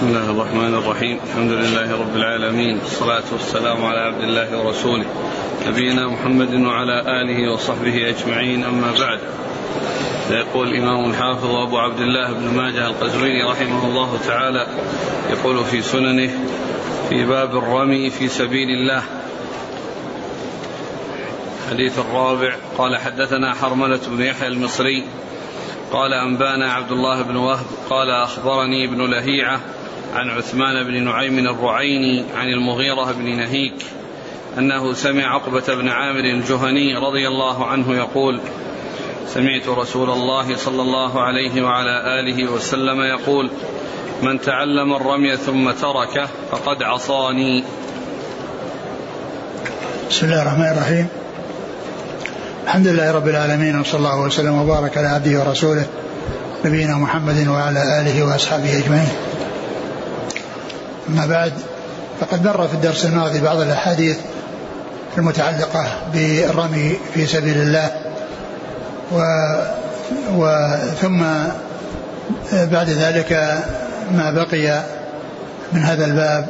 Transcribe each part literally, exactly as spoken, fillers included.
بسم الله الرحمن الرحيم. الحمد لله رب العالمين، الصلاة والسلام على عبد الله ورسوله نبينا محمد وعلى آله وصحبه أجمعين، أما بعد. يقول الإمام الحافظ أبو عبد الله بن ماجه القزويني رحمه الله تعالى يقول في سننه في باب الرمي في سبيل الله. الحديث الرابع. قال حدثنا حرملة بن يحيى المصري قال أنبانا عبد الله بن وهب قال أخبرني ابن لهيعة عن عثمان بن نعيم الرعيني عن المغيرة بن نهيك أنه سمع عقبة بن عامر الجهني رضي الله عنه يقول: سمعت رسول الله صلى الله عليه وعلى آله وسلم يقول: من تعلم الرمي ثم تركه فقد عصاني. بسم الله الرحمن الرحيم. الحمد لله رب العالمين، وصلى الله وسلم وبارك على عبده ورسوله نبينا محمد وعلى آله وأصحابه أجمعين. أما بعد، فقد مر في الدرس الماضي بعض الأحاديث المتعلقة بالرمي في سبيل الله، و... وثم بعد ذلك ما بقي من هذا الباب،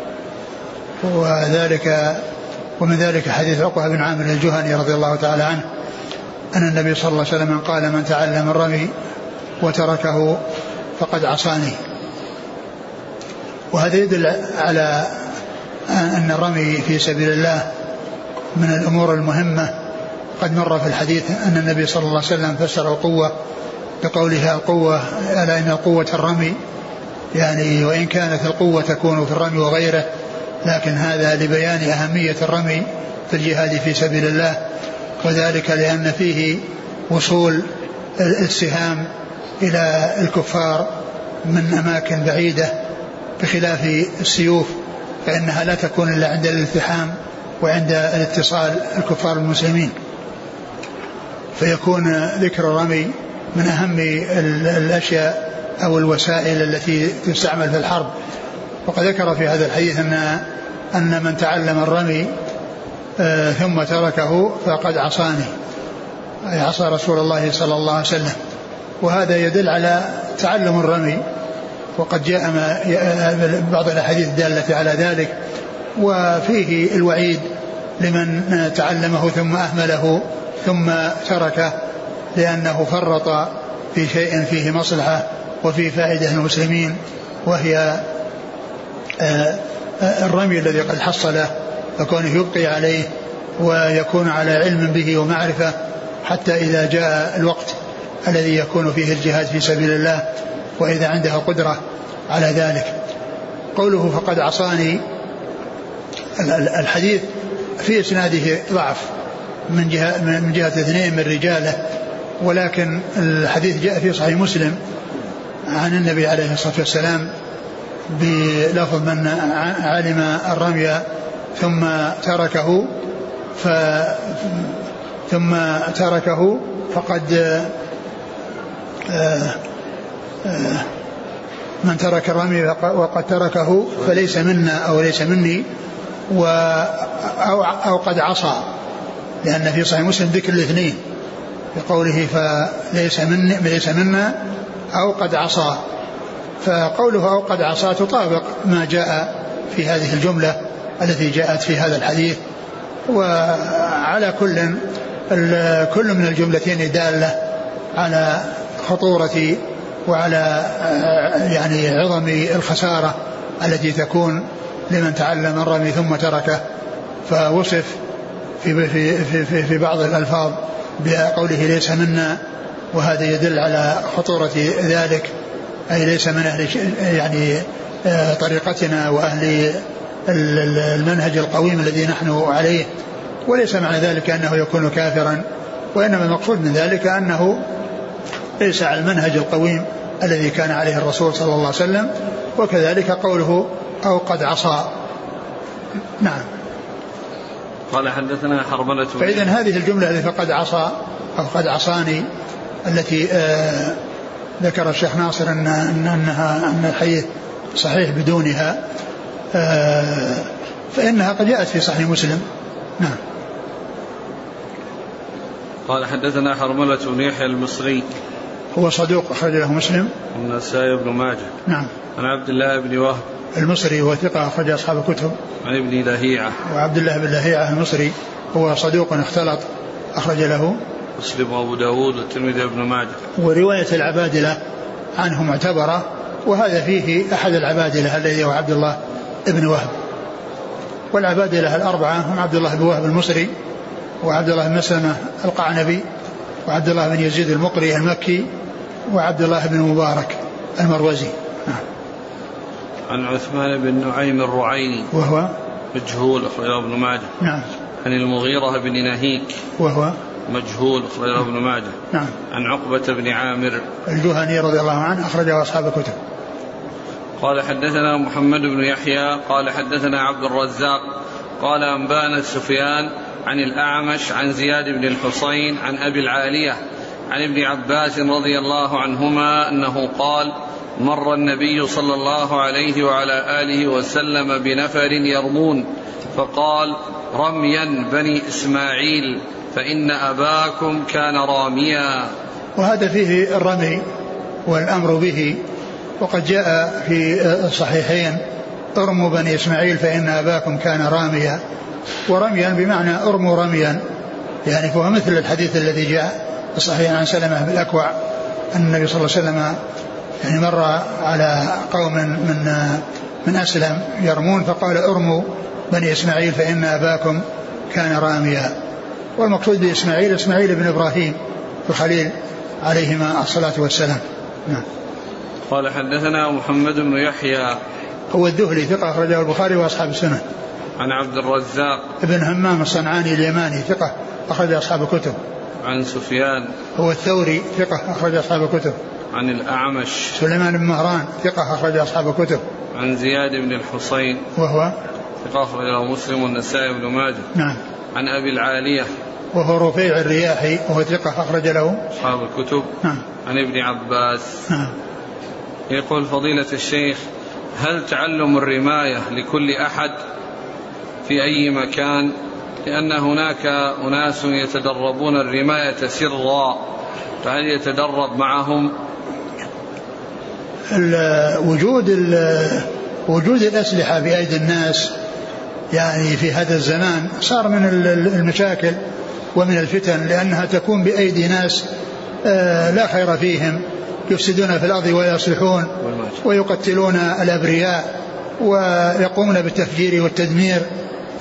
وذلك ومن ذلك حديث عقبة بن عامر الجهني رضي الله تعالى عنه أن النبي صلى الله عليه وسلم قال: من تعلم الرمي وتركه فقد عصاني. وهذا يدل على أن الرمي في سبيل الله من الأمور المهمة. قد مر في الحديث أن النبي صلى الله عليه وسلم فسر القوة بقولها: القوة ألا إن القوة الرمي، يعني وإن كانت القوة تكون في الرمي وغيره، لكن هذا لبيان أهمية الرمي في الجهاد في سبيل الله، وذلك لأن فيه وصول السهام إلى الكفار من أماكن بعيدة، بخلاف السيوف فإنها لا تكون إلا عند الالتحام وعند الاتصال الكفار المسلمين، فيكون ذكر الرمي من أهم الأشياء أو الوسائل التي تستعمل في الحرب. وقد ذكر في هذا الحديث أن أن من تعلم الرمي آه ثم تركه فقد عصاني، أي عصى رسول الله صلى الله عليه وسلم. وهذا يدل على تعلم الرمي، وقد جاء بعض الأحاديث الدالة على ذلك، وفيه الوعيد لمن تعلمه ثم أهمله ثم تركه، لأنه فرط في شيء فيه مصلحة وفيه فائدة للمسلمين، وهي الرمي الذي قد حصله، فكونه يبقي عليه ويكون على علم به ومعرفة حتى إذا جاء الوقت الذي يكون فيه الجهاد في سبيل الله، وإذا عنده قدرة على ذلك. قوله فقد عصاني، الحديث في إسناده ضعف من جهة, من جهة اثنين من رجاله، ولكن الحديث جاء في صحيح مسلم عن النبي عليه الصلاة والسلام بلفظ: من علم الرمي ثم تركه ف ثم تركه فقد آآ آآ من ترك الرمي وقد تركه فليس منا أو ليس مني و أو, أو قد عصى، لأن في صحيح مسلم ذكر الاثنين بقوله فليس مني ليس منا أو قد عصى. فقوله أو قد عصى تطابق ما جاء في هذه الجملة التي جاءت في هذا الحديث. وعلى كل كل من الجملتين دالة على خطورة وعلى يعني عظم الخسارة التي تكون لمن تعلم الرمي ثم تركه. فوصف في, في, في, في بعض الألفاظ بقوله ليس منا، وهذا يدل على خطورة ذلك، أي ليس من أهل يعني طريقتنا وأهل المنهج القويم الذي نحن عليه. وليس معنى ذلك أنه يكون كافرا، وإنما المقصود من ذلك أنه ليس على المنهج القويم الذي كان عليه الرسول صلى الله عليه وسلم. وكذلك قوله أو قد عصى. نعم. قال حدثنا حرملة. فإذن هذه الجملة التي فقد عصى أو قد عصاني التي آه ذكر الشيخ ناصر أن أنها أن الحديث صحيح بدونها، آه فإنها قد جاءت في صحيح مسلم. نعم. قال حدثنا حرملة بن يحيى المصري هو صدوق أخرج له مسلم والنسائي بن ماجه. نعم. عن عبد الله بن وهب المصري هو ثقة أخرج أصحاب الكتب. عن ابن لهيعة. وعبد الله بن لهيعة المصري هو صدوق اختلط أخرج له مسلم وأبو داود والترمذي وابن ماجه. ورواية العبادلة عنه معتبرة، وهذا فيه أحد العبادلة الذي هو عبد الله بن وهب. والعبادلة الأربعة هم عبد الله بن وهب المصري، وعبد الله بن مسلمة القعنبي، وعبد الله بن يزيد المقري المكي، وعبد الله بن مبارك المروزي. عن عثمان بن نعيم الرعيني وهو مجهول أخرجه ابن ماجه. نعم. عن المغيرة بن نهيك وهو مجهول أخرجه ابن ماجه. نعم. عن عقبة بن عامر الجهني رضي الله عنه أخرجه أصحاب الكتب. قال حدثنا محمد بن يحيى قال حدثنا عبد الرزاق قال أنبانا سفيان عن الأعمش عن زياد بن الحصين عن أبي العالية عن ابن عباس رضي الله عنهما أنه قال مر النبي صلى الله عليه وعلى آله وسلم بنفر يرمون فقال رميا بني إسماعيل فإن أباكم كان راميا. وهذا فيه الرمي والأمر به، وقد جاء في الصحيحين ارموا بني إسماعيل فإن أباكم كان راميا، ورميا بمعنى ارموا رميا، يعني فهو مثل الحديث الذي جاء الصحيح عن سلمة بن الأكوع أن النبي صلى الله عليه وسلم يعني مر على قوم من من أسلم يرمون فقال ارموا بني إسماعيل فإن أباكم كان راميا. والمقصود بإسماعيل إسماعيل بن إبراهيم الخليل عليهما الصلاة والسلام. نعم. قال حدثنا محمد بن يحيى هو الذهلي ثقة أخرجه البخاري وأصحاب السنن. عن عبد الرزاق ابن همام الصنعاني اليماني ثقة أخرج أصحاب الكتب. عن سفيان هو الثوري ثقة أخرج أصحاب الكتب. عن الأعمش سليمان بن مهران ثقة أخرج أصحاب الكتب. عن زياد بن الحصين وهو ثقة أخرجه مسلم والنسائي بن ماجه. نعم. عن أبي العالية وهو رفيع الرياحي وهو ثقة أخرج له أصحاب الكتب. نعم. عن ابن عباس. نعم. يقول فضيلة الشيخ هل تعلم الرماية لكل أحد في أي مكان؟ لأن هناك أناس يتدربون الرماية سرا، فهل يتدرب معهم؟ وجود وجود الأسلحة بأيدي الناس يعني في هذا الزمان صار من المشاكل ومن الفتن، لأنها تكون بأيدي ناس لا خير فيهم، يفسدون في الأرض ويصلحون ويقتلون الأبرياء ويقومون بالتفجير والتدمير. ف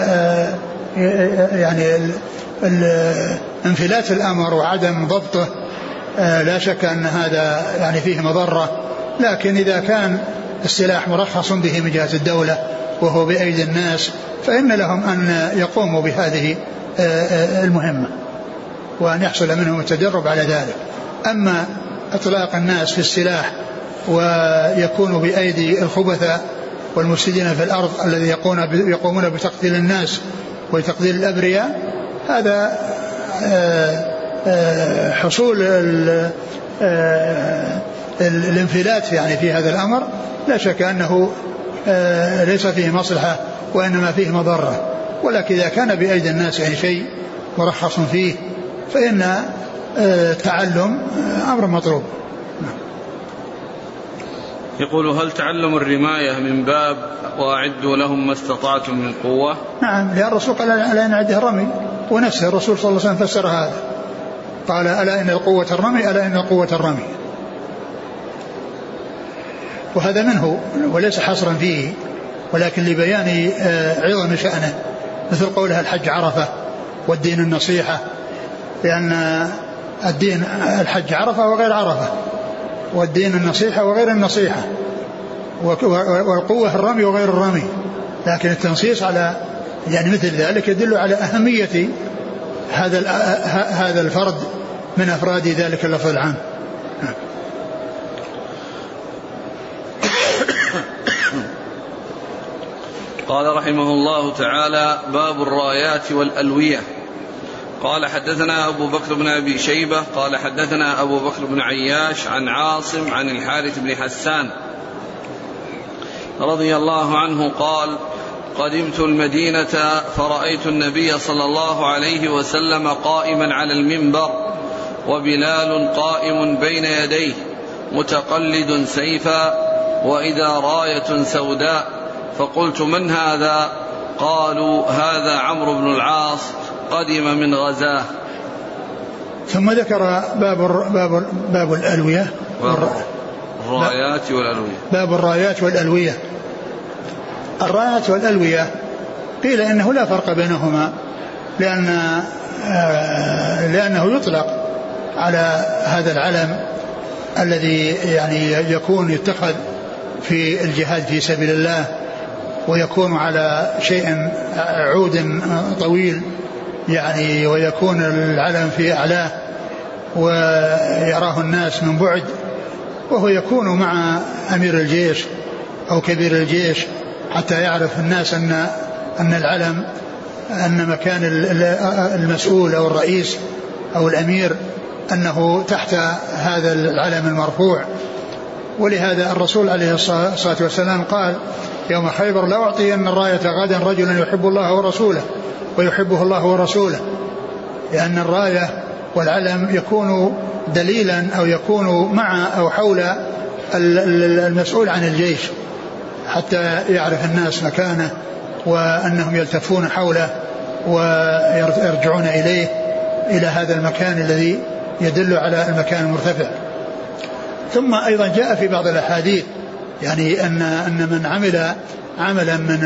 يعني انفلات الأمر وعدم ضبطه لا شك أن هذا يعني فيه مضرة، لكن إذا كان السلاح مرخص به من جهة الدولة وهو بأيدي الناس فإن لهم أن يقوموا بهذه المهمة وأن يحصل منهم التدرب على ذلك. أما إطلاق الناس في السلاح ويكون بأيدي الخبثاء والمفسدين في الأرض الذي يقومون بتقتيل الناس وتقتيل الأبرياء، هذا حصول الانفلات يعني في هذا الأمر لا شك أنه ليس فيه مصلحة وإنما فيه مضرة، ولكن إذا كان بأيدي الناس يعني شيء مرخص فيه فإن التعلم أمر مطلوب. يقول هل تعلم الرماية من باب وأعدوا لهم ما استطعتم من قوة؟ نعم، لأن الرسول قال ألا إن عده الرمي، ونفسه الرسول صلى الله عليه وسلم فسر هذا، قال ألا إن القوة الرمي ألا إن القوة الرمي، وهذا منه وليس حصرا فيه ولكن لبيان عظم شأنه، مثل قولها الحج عرفة والدين النصيحة، لأن الدين الحج عرفة وغير عرفة، والدين النصيحة وغير النصيحة، والقوة الرمي وغير الرمي، لكن التنصيص على يعني مثل ذلك يدل على أهمية هذا هذا الفرد من أفراد ذلك اللفظ العام. قال رحمه الله تعالى باب الرايات والألوية. قال حدثنا أبو بكر بن أبي شيبة قال حدثنا أبو بكر بن عياش عن عاصم عن الحارث بن حسان رضي الله عنه قال قدمت المدينة فرأيت النبي صلى الله عليه وسلم قائما على المنبر وبلال قائم بين يديه متقلد سيفا وإذا راية سوداء، فقلت من هذا؟ قالوا هذا عمرو بن العاص قدم من غزاه. ثم ذكر باب باب باب الألوية، الرايات والألوية. باب الرايات والألوية. الرايات والألوية قيل إنه لا فرق بينهما، لأن لأنه يطلق على هذا العلم الذي يعني يكون يتخذ في الجهاد في سبيل الله، ويكون على شيء عود طويل يعني، ويكون العلم في أعلاه ويراه الناس من بعد، وهو يكون مع أمير الجيش أو كبير الجيش حتى يعرف الناس أن أن العلم أن مكان المسؤول أو الرئيس أو الأمير أنه تحت هذا العلم المرفوع. ولهذا الرسول عليه الصلاة والسلام قال يوم خيبر: لا أعطي أن الراية غدا رجلا يحب الله ورسوله ويحبه الله ورسوله، لأن الراية والعلم يكون دليلا أو يكون مع أو حول المسؤول عن الجيش حتى يعرف الناس مكانه، وأنهم يلتفون حوله ويرجعون إليه إلى هذا المكان الذي يدل على المكان المرتفع. ثم أيضا جاء في بعض الأحاديث يعني أن أن من عمل عملا من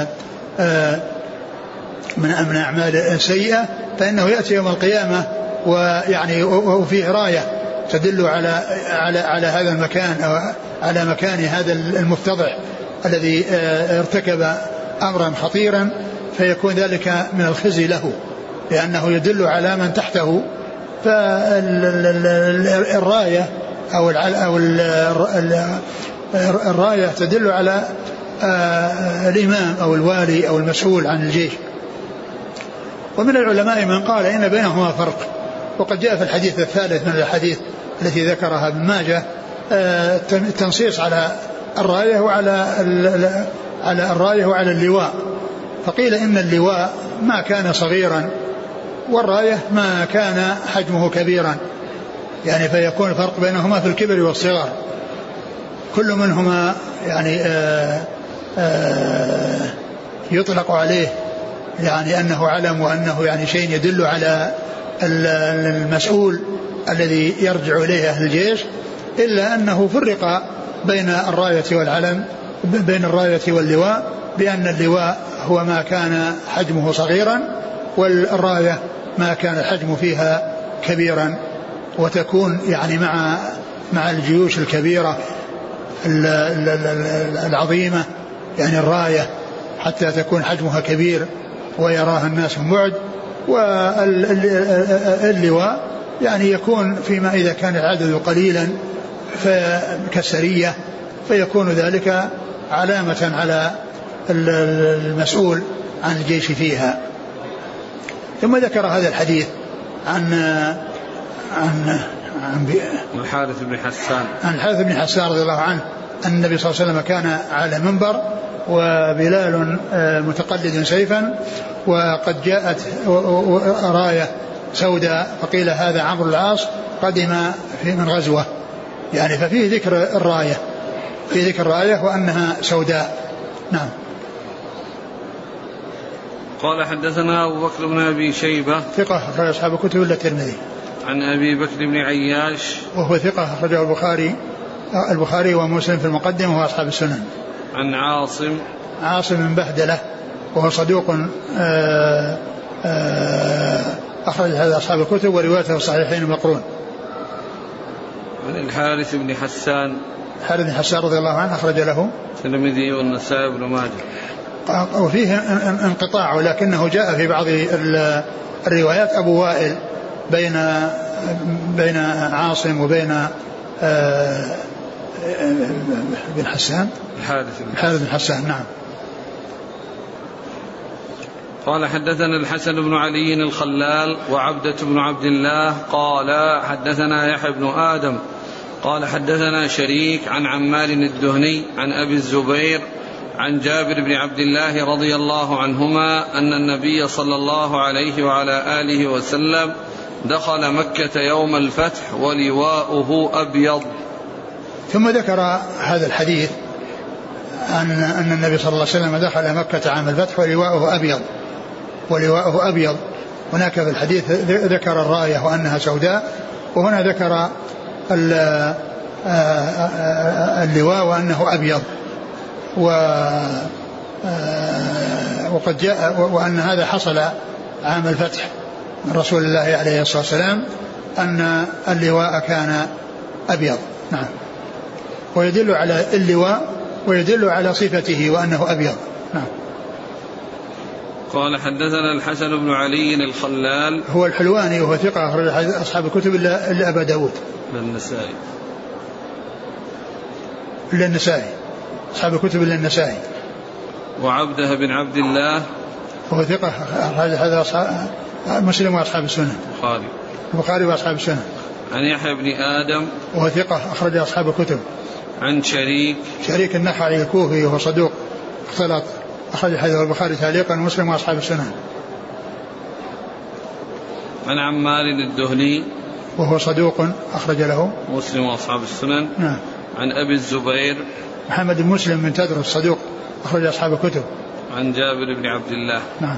من من أعمال سيئة فإنه يأتي يوم القيامة ويعني وفيه راية تدل على على على هذا المكان أو على مكان هذا المفتضح الذي ارتكب أمرا خطيرا، فيكون ذلك من الخزي له لأنه يدل على من تحته. فالراية أو أو الراية تدل على الإمام أو الوالي أو المسؤول عن الجيش. ومن العلماء من قال إن بينهما فرق، وقد جاء في الحديث الثالث من الحديث التي ذكرها ابن ماجه التنصيص على الراية وعلى على الراية وعلى اللواء، فقيل إن اللواء ما كان صغيرا والراية ما كان حجمه كبيرا، يعني فيكون الفرق بينهما في الكبر والصغر، كل منهما يعني آآ آآ يطلق عليه يعني أنه علم وأنه يعني شيء يدل على المسؤول الذي يرجع إليه أهل الجيش، إلا أنه فرق بين الراية والعلم بين الراية واللواء بأن اللواء هو ما كان حجمه صغيرا والراية ما كان الحجم فيها كبيرا، وتكون يعني مع مع الجيوش الكبيرة العظيمة يعني الراية حتى تكون حجمها كبير ويراها الناس من بعد. واللواء يعني يكون فيما إذا كان العدد قليلا كسرية فيكون ذلك علامة على المسؤول عن الجيش فيها. ثم ذكر هذا الحديث عن عن عن الحارث بن حسان عن الحارث بن حسان رضي الله عنه أن النبي صلى الله عليه وسلم كان على منبر وبلال متقلد سيفا، وقد جاءت راية سوداء فقيل هذا عمرو العاص قدم في من غزوة، يعني ففيه ذكر الراية في ذكر الراية وأنها سوداء. نعم. قال حدثنا أبو بكر بن أبي شيبة ثقة أخرج أصحاب الكتب إلا الترمذي. عن أبي بكر بن عياش وهو ثقة أخرجه البخاري البخاري ومسلم في المقدمة وأصحاب السنن. عن عاصم عاصم بن بهدلة وهو صدوق أخرج هذا أصحاب الكتب وروايته في الصحيحين مقرون. عن الحارث بن حسان الحارث بن حسان رضي الله عنه أخرج له الترمذي والنسائي بن ماجه، وفيه انقطاع ولكنه جاء في بعض الروايات أبو وائل بين بين عاصم وبين بن حسان الحارث بن حسان. نعم. قال حدثنا الحسن بن علي الخلال وعبدة بن عبد الله قال حدثنا يحيى بن آدم قال حدثنا شريك عن عمار الدهني عن أبي الزبير عن جابر بن عبد الله رضي الله عنهما أن النبي صلى الله عليه وعلى آله وسلم دخل مكة يوم الفتح ولواؤه أبيض. ثم ذكر هذا الحديث أن, أن النبي صلى الله عليه وسلم دخل مكة عام الفتح ولواؤه أبيض ولواؤه أبيض. هناك في الحديث ذكر الراية وأنها سوداء، وهنا ذكر اللواء وأنه أبيض. وقد جاء وأن هذا حصل عام الفتح من رسول الله عليه الصلاة والسلام أن اللواء كان أبيض. نعم. ويدل على اللواء ويدل على صفته وأنه أبيض. نعم. قال حدثنا الحسن بن علي الخلال هو الحلواني وهو ثقة أخرج أصحاب الكتب إلا أبا داود للنسائي إلا النسائي أصحاب الكتب إلا النسائي. وعبده بن عبد الله وهو ثقة هذا أصحاب مسلم وأصحاب السنة البخاري البخاري وأصحاب السنة. عن يحيى بن آدم وهو ثقة أخرج أصحاب الكتب. عن شريك شريك النخعي الكوفي وهو صدوق اختلط أخرج حديث البخاري تعليقا ومسلم وأصحاب السنة. عن عمار الدهني وهو صدوق أخرج له مسلم وأصحاب السنن. نعم. عن أبي الزبير محمد بن مسلم من تدرس صدوق أخرج أصحاب الكتب. عن جابر بن عبد الله. نعم.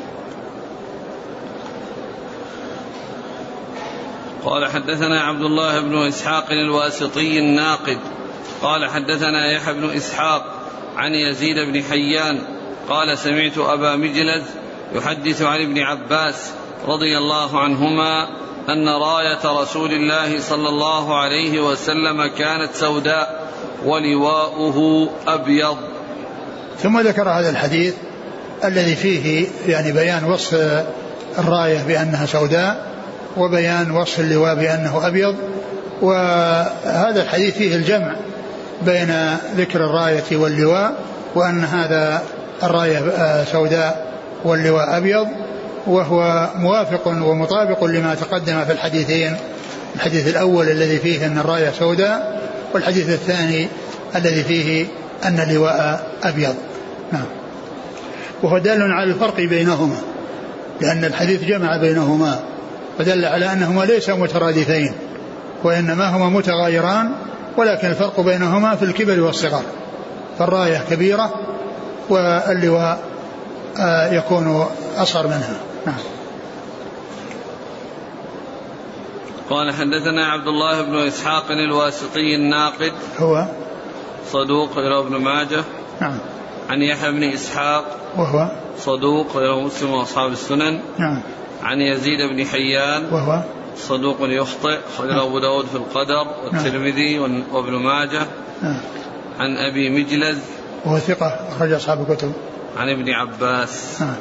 قال حدثنا عبد الله بن إسحاق الواسطي الناقد قال حدثنا يحيى بن إسحاق عن يزيد بن حيان قال سمعت أبا مجلد يحدث عن ابن عباس رضي الله عنهما أن راية رسول الله صلى الله عليه وسلم كانت سوداء ولواؤه أبيض. ثم ذكر هذا الحديث الذي فيه يعني بيان وصف الراية بأنها سوداء وبيان وصف اللواء بأنه أبيض. وهذا الحديث فيه الجمع بين ذكر الراية واللواء وأن هذا الراية سوداء واللواء أبيض، وهو موافق ومطابق لما تقدم في الحديثين، الحديث الأول الذي فيه أن الراية سوداء والحديث الثاني الذي فيه أن اللواء أبيض. نعم. وهو دال على الفرق بينهما لأن الحديث جمع بينهما ودل على أنهما ليس مترادفين وإنما هما متغايران، ولكن الفرق بينهما في الكبر والصغر، فالراية كبيرة واللواء يكون أصغر منها. نعم. قال حدثنا عبد الله بن إسحاق الواسطي الناقد هو صدوق رواه ابن ماجه. نعم. عن يحيى بن إسحاق وهو صدوق رواه مسلم وأصحاب السنن. نعم. عن يزيد بن حيان وهو صدوق يخطئ خرجه أبو داود في القدر والترمذي وابن ماجه. نعم. عن أبي مجلد وهو ثقة أخرج أصحاب الكتب. عن ابن عباس. نعم.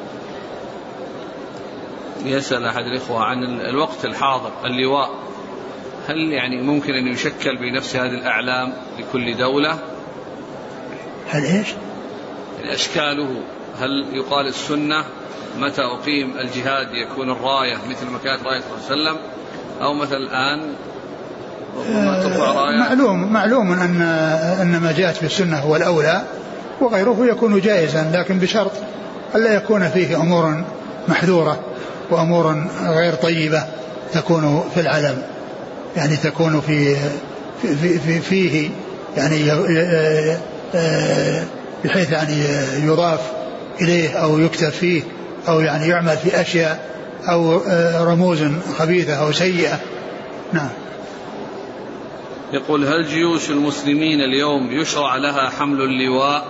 يسأل أحد الإخوة عن الوقت الحاضر اللواء هل يعني ممكن أن يشكل بنفس هذه الأعلام لكل دولة؟ هل إيش؟ أشكاله هل يقال السنة متى أقيم الجهاد يكون الراية مثل ما كانت راية صلى الله عليه وسلم، أو مثل الآن ترفع راية؟ معلوم معلوم أن أن ما جاءت في السنة هو الأولى وغيره يكون جائزا، لكن بشرط ألا يكون فيه أمور محذورة وأمور غير طيبة تكون في العلم، يعني تكون في في في فيه يعني بحيث يعني يضاف إليه أو يكتب فيه أو يعني يعمل في أشياء أو رموز خبيثة أو سيئة. نعم. يقول هل جيوش المسلمين اليوم يشرع لها حمل اللواء؟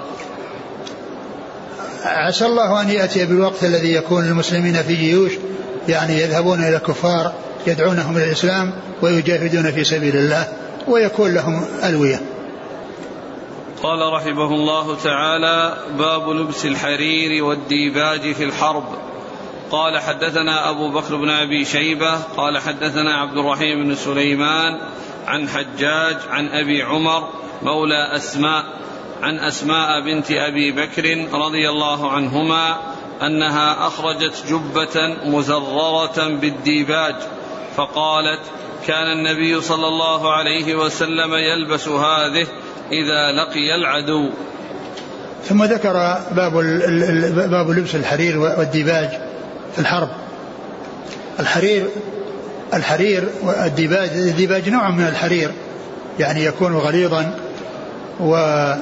عسى الله أن يأتي بالوقت الذي يكون المسلمين في جيوش يعني يذهبون إلى الكفار يدعونهم إلى الإسلام ويجاهدون في سبيل الله ويكون لهم ألوية. قال رحمه الله تعالى باب لبس الحرير والديباج في الحرب. قال حدثنا أبو بكر بن أبي شيبة قال حدثنا عبد الرحيم بن سليمان عن حجاج عن أبي عمر مولى أسماء عن أسماء بنت أبي بكر رضي الله عنهما أنها أخرجت جبة مزررة بالديباج فقالت كان النبي صلى الله عليه وسلم يلبس هذه إذا لقي العدو. ثم ذكر باب باب لبس الحرير والديباج في الحرب. الحرير الحرير والديباج، الديباج نوع من الحرير يعني يكون غليظا، و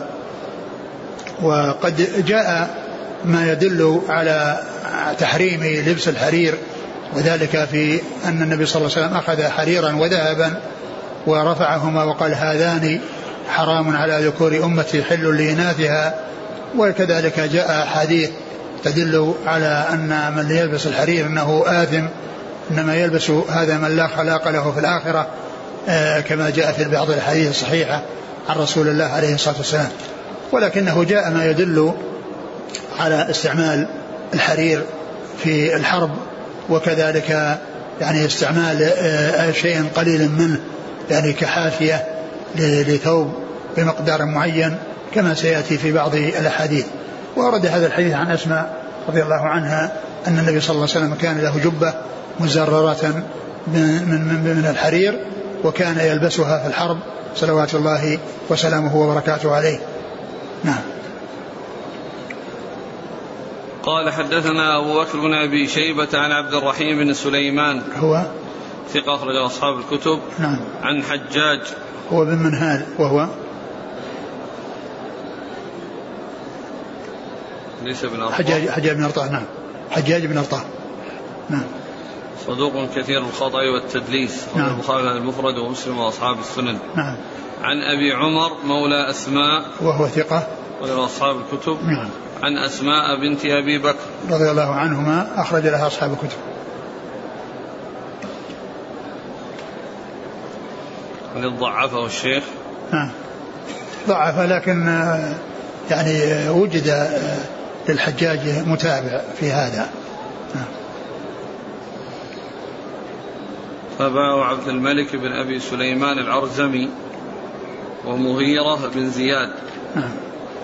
وقد جاء ما يدل على تحريم لبس الحرير، وذلك في أن النبي صلى الله عليه وسلم أخذ حريرا وذهبا ورفعهما وقال هذان حرام على ذكور أمتي حل لإناثها. وكذلك جاء حديث تدل على أن من يلبس الحرير أنه آثم، إنما يلبس هذا من لا خلاق له في الآخرة، كما جاء في بعض الحديث الصحيحة عن رسول الله عليه الصلاة والسلام. ولكنه جاء ما يدل على استعمال الحرير في الحرب، وكذلك يعني استعمال شيء قليل منه يعني كحافية لثوب بمقدار معين كما سيأتي في بعض الأحاديث. وأورد هذا الحديث عن أسماء رضي الله عنها أن النبي صلى الله عليه وسلم كان له جبة مزررة من الحرير وكان يلبسها في الحرب صلوات الله وسلامه وبركاته عليه. نعم. قال حدثنا أبو بكر بن أبي شيبة عن عبد الرحيم بن سليمان هو ثقة أخرج أصحاب الكتب. نعم. عن حجاج هو بن منهال وهو ليس بن أرطاه، حجاج حجاج بن أرطاه. نعم حجاج بن أرطاه. نعم. صدوق كثير الخطأ والتدليس. نعم. البخاري المفرد ومسلم وأصحاب السنن. نعم. عن أبي عمر مولى أسماء وهو ثقة وأصحاب الكتب. نعم. عن أسماء بنت أبي بكر رضي الله عنهما أخرج لها أصحاب الكتب. هل ضعفه الشيخ؟ نعم ضعف، لكن يعني وجد للحجاج متابع في هذا. نعم. تابعه عبد الملك بن أبي سليمان العرزمي ومغيرة بن زياد. نعم.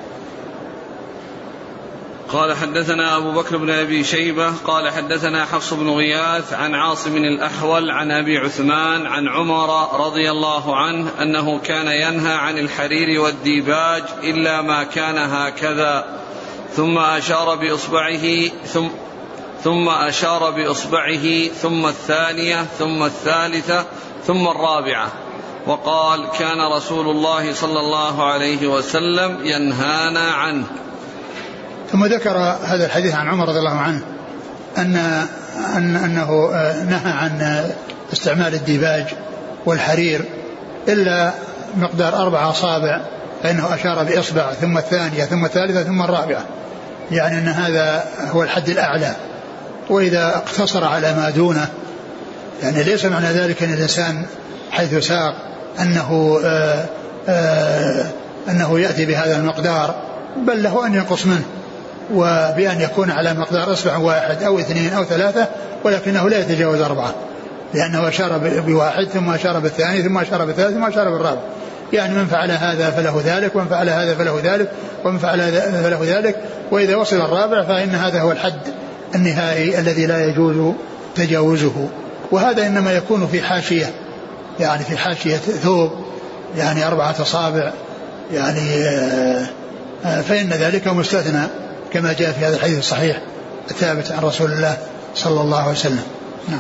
قال حدثنا أبو بكر بن أبي شيبة قال حدثنا حفص بن غياث عن عاصم الأحول عن أبي عثمان عن عمر رضي الله عنه أنه كان ينهى عن الحرير والديباج إلا ما كان هكذا، ثم أشار بإصبعه ثم ثم أشار بإصبعه ثم الثانية ثم الثالثة ثم الرابعة، وقال كان رسول الله صلى الله عليه وسلم ينهانا عنه. ثم ذكر هذا الحديث عن عمر رضي الله عنه أن, أن أنه نهى عن استعمال الديباج والحرير إلا مقدار أربع أصابع، فإنه أشار بإصبع ثم الثانية ثم الثالثة ثم الرابعة، يعني أن هذا هو الحد الأعلى. وإذا اقتصر على ما دونه يعني ليس معنى ذلك أن الإنسان حيث ساق أنه آآ آآ أنه يأتي بهذا المقدار، بل له أن ينقص منه، وبأن يكون على مقدار إصبع واحد أو اثنين أو ثلاثة، ولكنه لا يتجاوز أربعة، لأنه أشار بواحد ثم أشار بالثاني ثم أشار بالثالث ثم أشار بالرابع. يعني من فعل هذا فله ذلك، ومن فعل هذا فله ذلك، ومن فعل هذا فله ذلك. وإذا وصل الرابع فإن هذا هو الحد النهائي الذي لا يجوز تجاوزه. وهذا إنما يكون في حاشية، يعني في حاشية ثوب يعني أربعة أصابع، يعني فإن ذلك مستثنى كما جاء في هذا الحديث الصحيح الثابت عن رسول الله صلى الله عليه وسلم. نعم.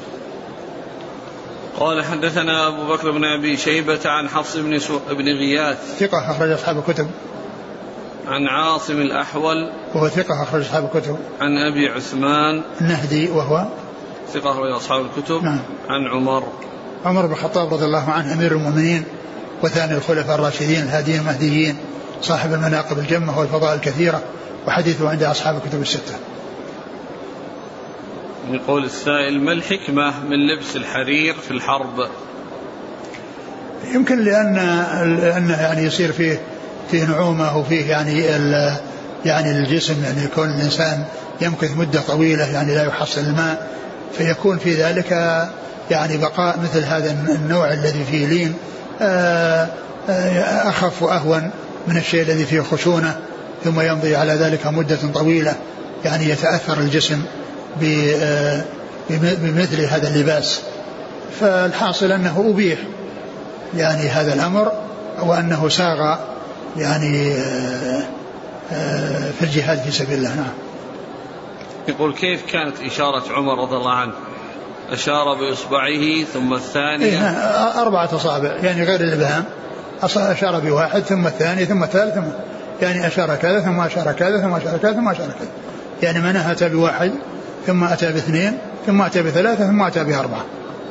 قال حدثنا أبو بكر بن أبي شيبة عن حفص بن, بن غياث ثقة أخرج أصحاب الكتب. عن عاصم الأحول وهو ثقة أخرج أصحاب الكتب. عن أبي عثمان النهدي وهو ثقة أخرج أصحاب الكتب. نعم. عن عمر عمر بن الخطاب رضي الله عنه أمير المؤمنين وثاني الخلفاء الراشدين الهاديين المهديين صاحب المناقب الجمة والفضائل الكثيرة، وحديثه عند أصحاب الكتب الستة. يقول السائل: ما الحكمة من لبس الحرير في الحرب؟ يمكن لأن أنه يعني يصير فيه فيه نعومة وفيه يعني يعني الجسم، يعني يكون الإنسان يمكث مدة طويلة يعني لا يحصل الماء، فيكون في ذلك يعني بقاء مثل هذا النوع الذي فيه لين أخف وأهون من الشيء الذي فيه خشونة، ثم يمضي على ذلك مدة طويلة يعني يتأثر الجسم بمثل هذا اللباس. فالحاصل أنه أبيح يعني هذا الأمر، وأنه ساغ يعني في الجهاد في سبيل الله. نعم. يقول: كيف كانت إشارة عمر رضي الله عنه؟ أشار بإصبعه ثم الثانية. إيه أربعة أصابع يعني غير الإبهام، أشار بواحد ثم الثاني ثم الثالث ثم يعني أشار كذا ثم أشار كذا ثم أشار كذا ثم أشار كذا، يعني منها أتى بواحد ثم أتى باثنين ثم أتى بثلاثة ثم أتى بأربعة.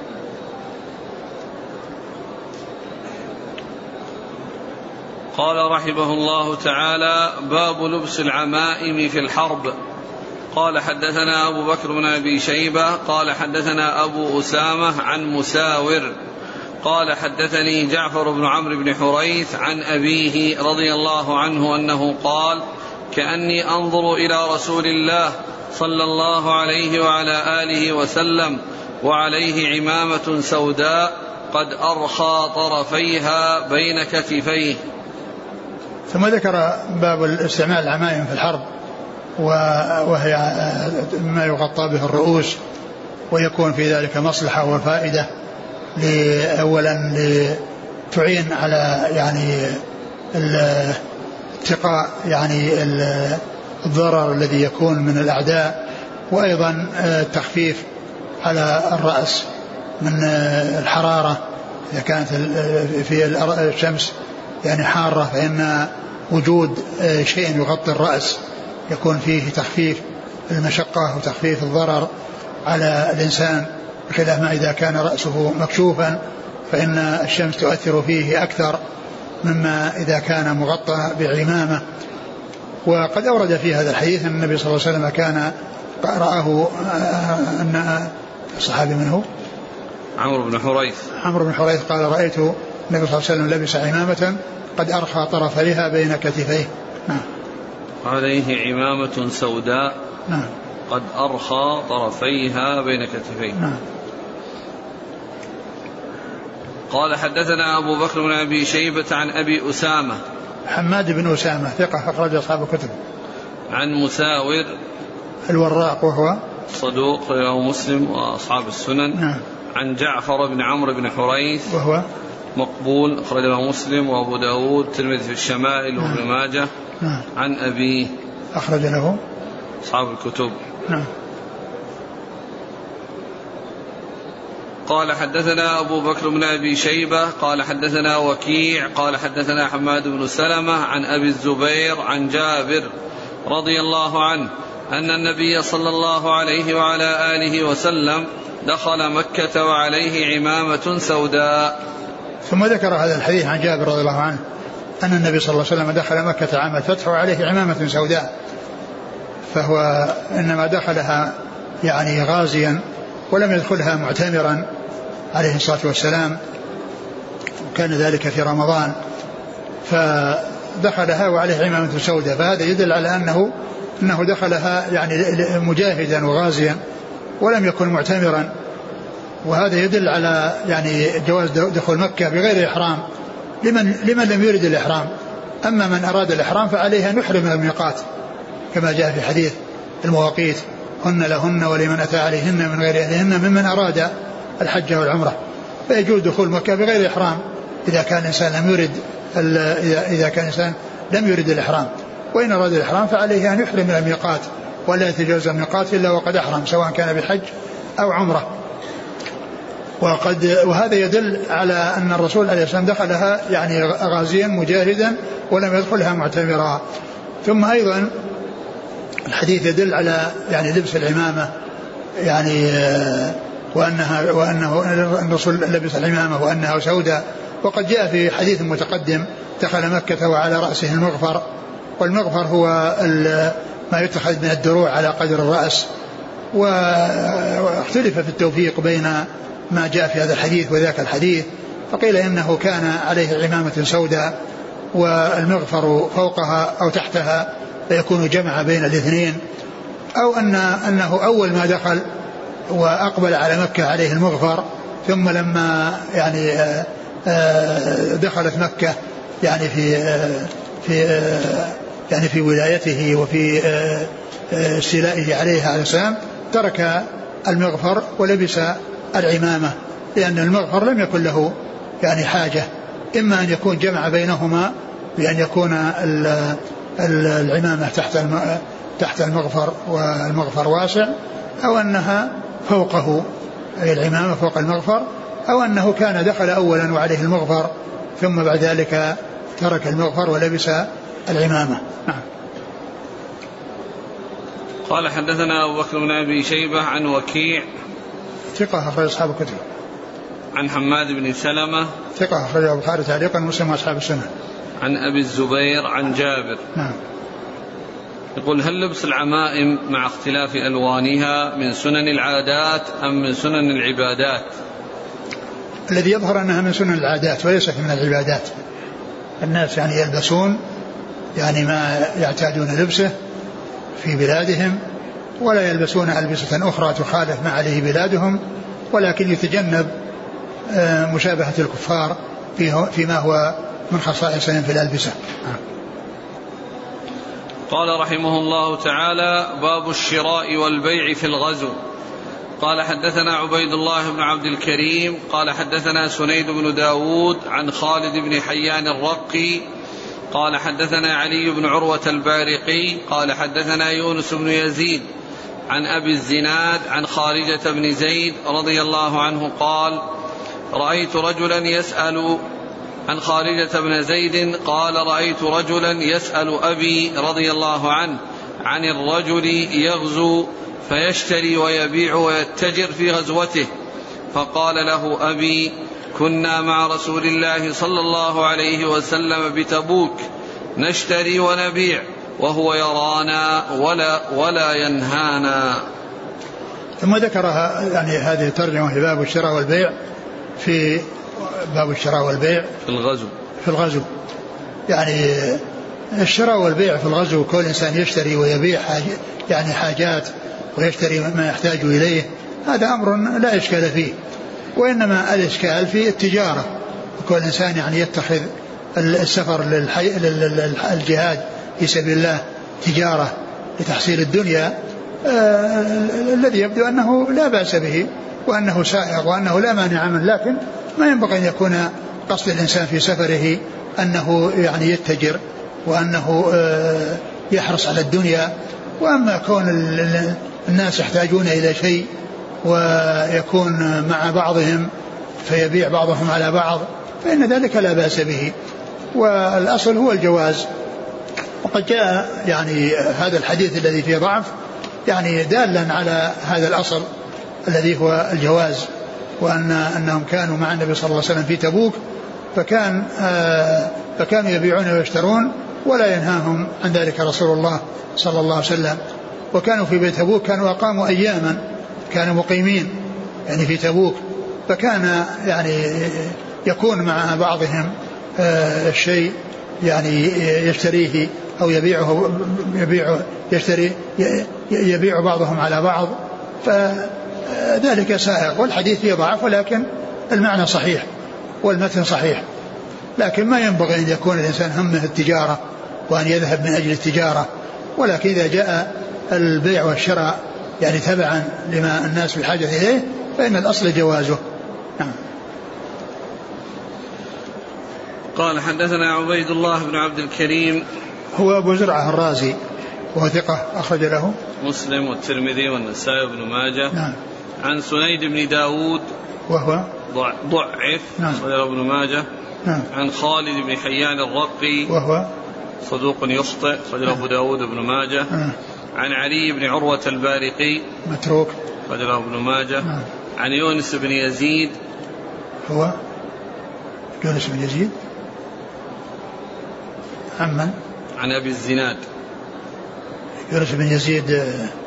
قال رحمه الله تعالى: باب لبس العمائم في الحرب. قال حدثنا أبو بكر بن أبي شيبة قال حدثنا أبو أسامة عن مساور قال حدثني جعفر بن عمرو بن حريث عن أبيه رضي الله عنه أنه قال: كأني أنظر إلى رسول الله صلى الله عليه وعلى آله وسلم وعليه عمامة سوداء قد أرخى طرفيها بين كتفيه. ثم ذكر باب استعمال العمائم في الحرب، وهي ما يغطى به الرؤوس، ويكون في ذلك مصلحة وفائدة، أولا لتعين على يعني اتقاء يعني الضرر الذي يكون من الأعداء، وأيضا التخفيف على الرأس من الحرارة إذا كانت في الشمس يعني حارة، فإن وجود شيء يغطي الرأس يكون فيه تخفيف المشقة وتخفيف الضرر على الإنسان، بخلاف ما إذا كان رأسه مكشوفا فإن الشمس تؤثر فيه أكثر مما إذا كان مغطى بعمامة. وقد أورد في هذا الحديث أن النبي صلى الله عليه وسلم كان رآه أن الصحابي منه عمرو بن حريث عمرو بن حريث قال: رأيت النبي صلى الله عليه وسلم لبس عمامة قد أرخى طرفيها بين كتفيه. نعم. عليه عمامة سوداء. نعم. قد أرخى طرفيها بين كتفيه. نعم. قال حدثنا أبو بكر بن أبي شيبة عن أبي أسامة حماد بن أسامة ثقة أخرج أصحاب الكتب. عن مساور الوراق وهو صدوق رواه مسلم وأصحاب السنن. نعم. عن جعفر بن عمرو بن حريث وهو مقبول أخرجه مسلم وأبو داود الترمذي في الشمائل وابن نعم. ماجه. نعم. عن أبيه أخرج له أصحاب الكتب. نعم. قال حدثنا أبو بكر بن أبي شيبة قال حدثنا وكيع قال حدثنا حماد بن سلمة عن أبي الزبير عن جابر رضي الله عنه أن النبي صلى الله عليه وعلى آله وسلم دخل مكة وعليه عمامة سوداء. ثم ذكر هذا الحديث عن جابر رضي الله عنه أن النبي صلى الله عليه وسلم دخل مكة عام الفتح وعليه عمامة سوداء، فهو إنما دخلها يعني غازيا ولم يدخلها معتمرا عليه الصلاة والسلام، وكان ذلك في رمضان، فدخلها وعليه عمامة سوداء، فهذا يدل على أنه أنه دخلها يعني مجاهدا وغازيا ولم يكن معتمرا، وهذا يدل على يعني جواز دخول مكة بغير إحرام لمن, لمن لم يرد الإحرام. أما من أراد الإحرام فعليه أن يحرم من الميقات كما جاء في حديث المواقيت: هن لهن ولمن أتى عليهن من غير أهلهن ممن أراد الحج والعمرة. فيجوز دخول مكة بغير إحرام إذا كان إنسان لم يرد إذا كان إنسان لم يرد الإحرام، وإن أراد الإحرام فعليه أن يحرم من الميقات ولا يتجاوز الميقات إلا وقد أحرم، سواء كان بحج أو عمرة. وقد وهذا يدل على أن الرسول عليه السلام دخلها يعني غازيا مجاهدا ولم يدخلها معتمرا. ثم أيضا الحديث يدل على يعني لبس العمامة يعني وأنها وأنه الرسول لبس العمامة وأنها سوداء. وقد جاء في حديث متقدم: دخل مكة وعلى رأسه المغفر، والمغفر هو ما يتخذ من الدروع على قدر الرأس. واختلف في التوفيق بين ما جاء في هذا الحديث وذاك الحديث، فقيل إنه كان عليه عمامة سوداء والمغفر فوقها أو تحتها فيكون جمع بين الاثنين، أو أن أنه أول ما دخل وأقبل على مكة عليه المغفر، ثم لما يعني دخلت مكة يعني في في يعني في ولايته وفي استيلائه عليها عليه السلام ترك المغفر ولبس العمامة، لأن المغفر لم يكن له يعني حاجة، إما أن يكون جمع بينهما بأن يكون العمامة تحت تحت المغفر والمغفر واسع، أو أنها فوقه أي العمامة فوق المغفر، أو أنه كان دخل أولا وعليه المغفر ثم بعد ذلك ترك المغفر ولبس العمامة. نعم. قال حدثنا أبو بكر بن أبي شيبة عن وكيع ثقة أخرج أصحاب الكتب. عن حماد بن سلمة ثقة أخرجه البخاري تعليقا ومسلم وأصحاب السنة. عن أبي الزبير عن جابر. نعم. يقول هل لبس العمائم مع اختلاف ألوانها من سنن العادات أم من سنن العبادات؟ الذي يظهر أنها من سنن العادات وليست من العبادات. الناس يعني يلبسون يعني ما يعتادون لبسه في بلادهم، ولا يلبسون ألبسة أخرى تخالف ما عليه بلادهم، ولكن يتجنب مشابهة الكفار فيما هو من خصائصهم في الألبسة. قال رحمه الله تعالى: باب الشراء والبيع في الغزو. قال حدثنا عبيد الله بن عبد الكريم قال حدثنا سنيد بن داود عن خالد بن حيان الرقي قال حدثنا علي بن عروة البارقي قال حدثنا يونس بن يزيد عن أبي الزناد عن خارجة بن زيد رضي الله عنه قال: رأيت رجلا يسأل عن خارجة بن زيد قال: رأيت رجلا يسأل أبي رضي الله عنه عن الرجل يغزو فيشتري ويبيع ويتجر في غزوته، فقال له أبي: كنا مع رسول الله صلى الله عليه وسلم بتبوك نشتري ونبيع وهو يرانا ولا, ولا ينهانا. ثم ذكرها يعني هذه الترجمة لباب الشراء والبيع في باب الشراء والبيع في الغزو في الغزو يعني الشراء والبيع في الغزو، كل إنسان يشتري ويبيع حاج يعني حاجات ويشتري ما يحتاج إليه، هذا أمر لا إشكال فيه، وإنما الإشكال في التجارة، كل إنسان يعني يتخذ السفر للجهاد في سبيل الله تجارة لتحصيل الدنيا، آه الذي يبدو أنه لا بأس به وأنه سائغ وأنه لا مانع منه، لكن ما ينبغي أن يكون قصد الإنسان في سفره أنه يعني يتجر وأنه آه يحرص على الدنيا. وأما كون الناس يحتاجون إلى شيء ويكون مع بعضهم فيبيع بعضهم على بعض فإن ذلك لا بأس به، والأصل هو الجواز. وقد جاء يعني هذا الحديث الذي فيه ضعف يعني دالا على هذا الأصل الذي هو الجواز، وأن أنهم كانوا مع النبي صلى الله عليه وسلم في تبوك فكان آه فكانوا يبيعون ويشترون ولا ينهاهم عن ذلك رسول الله صلى الله عليه وسلم. وكانوا في بيت تبوك كانوا أقاموا أياما، كانوا مقيمين يعني في تبوك، فكان يعني يكون مع بعضهم آه الشيء يعني يشتريه أو يبيعه يبيع يشتري يبيع بعضهم على بعض، فذلك سائغ. والحديث فيه ضعف ولكن المعنى صحيح والمتن صحيح، لكن ما ينبغي أن يكون الإنسان همه التجارة وأن يذهب من أجل التجارة، ولكن إذا جاء البيع والشراء يعني تبعا لما الناس بحاجة إليه فإن الأصل جوازه. نعم. قال حدثنا عبيد الله بن عبد الكريم هو أبو زرعة الرازي وهو ثقة أخرج له مسلم والترمذي والنسائي بن ماجه. نعم. عن سنيد بن داود وهو ضعف نعم. أخرج له ابن ماجه. نعم. عن خالد بن حيان الرقي وهو صدوق يخطئ أخرج له أبو داود بن ماجه. نعم. عن علي بن عروة البارقي متروك أخرج له ابن ماجه. نعم. عن يونس بن يزيد هو يونس بن يزيد عمن عن أبي الزناد يونس بن يزيد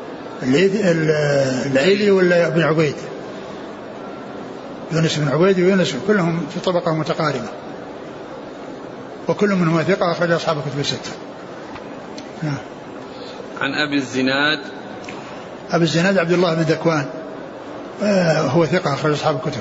العيلي ولا ابن عبيد؟ يونس بن عبيد ويونس كلهم في طبقة متقاربة وكل منهم ثقة أخرج أصحاب الكتب الستة. نعم. عن أبي الزناد أبي الزناد عبد الله بن ذكوان هو ثقة أخرج أصحاب الكتب.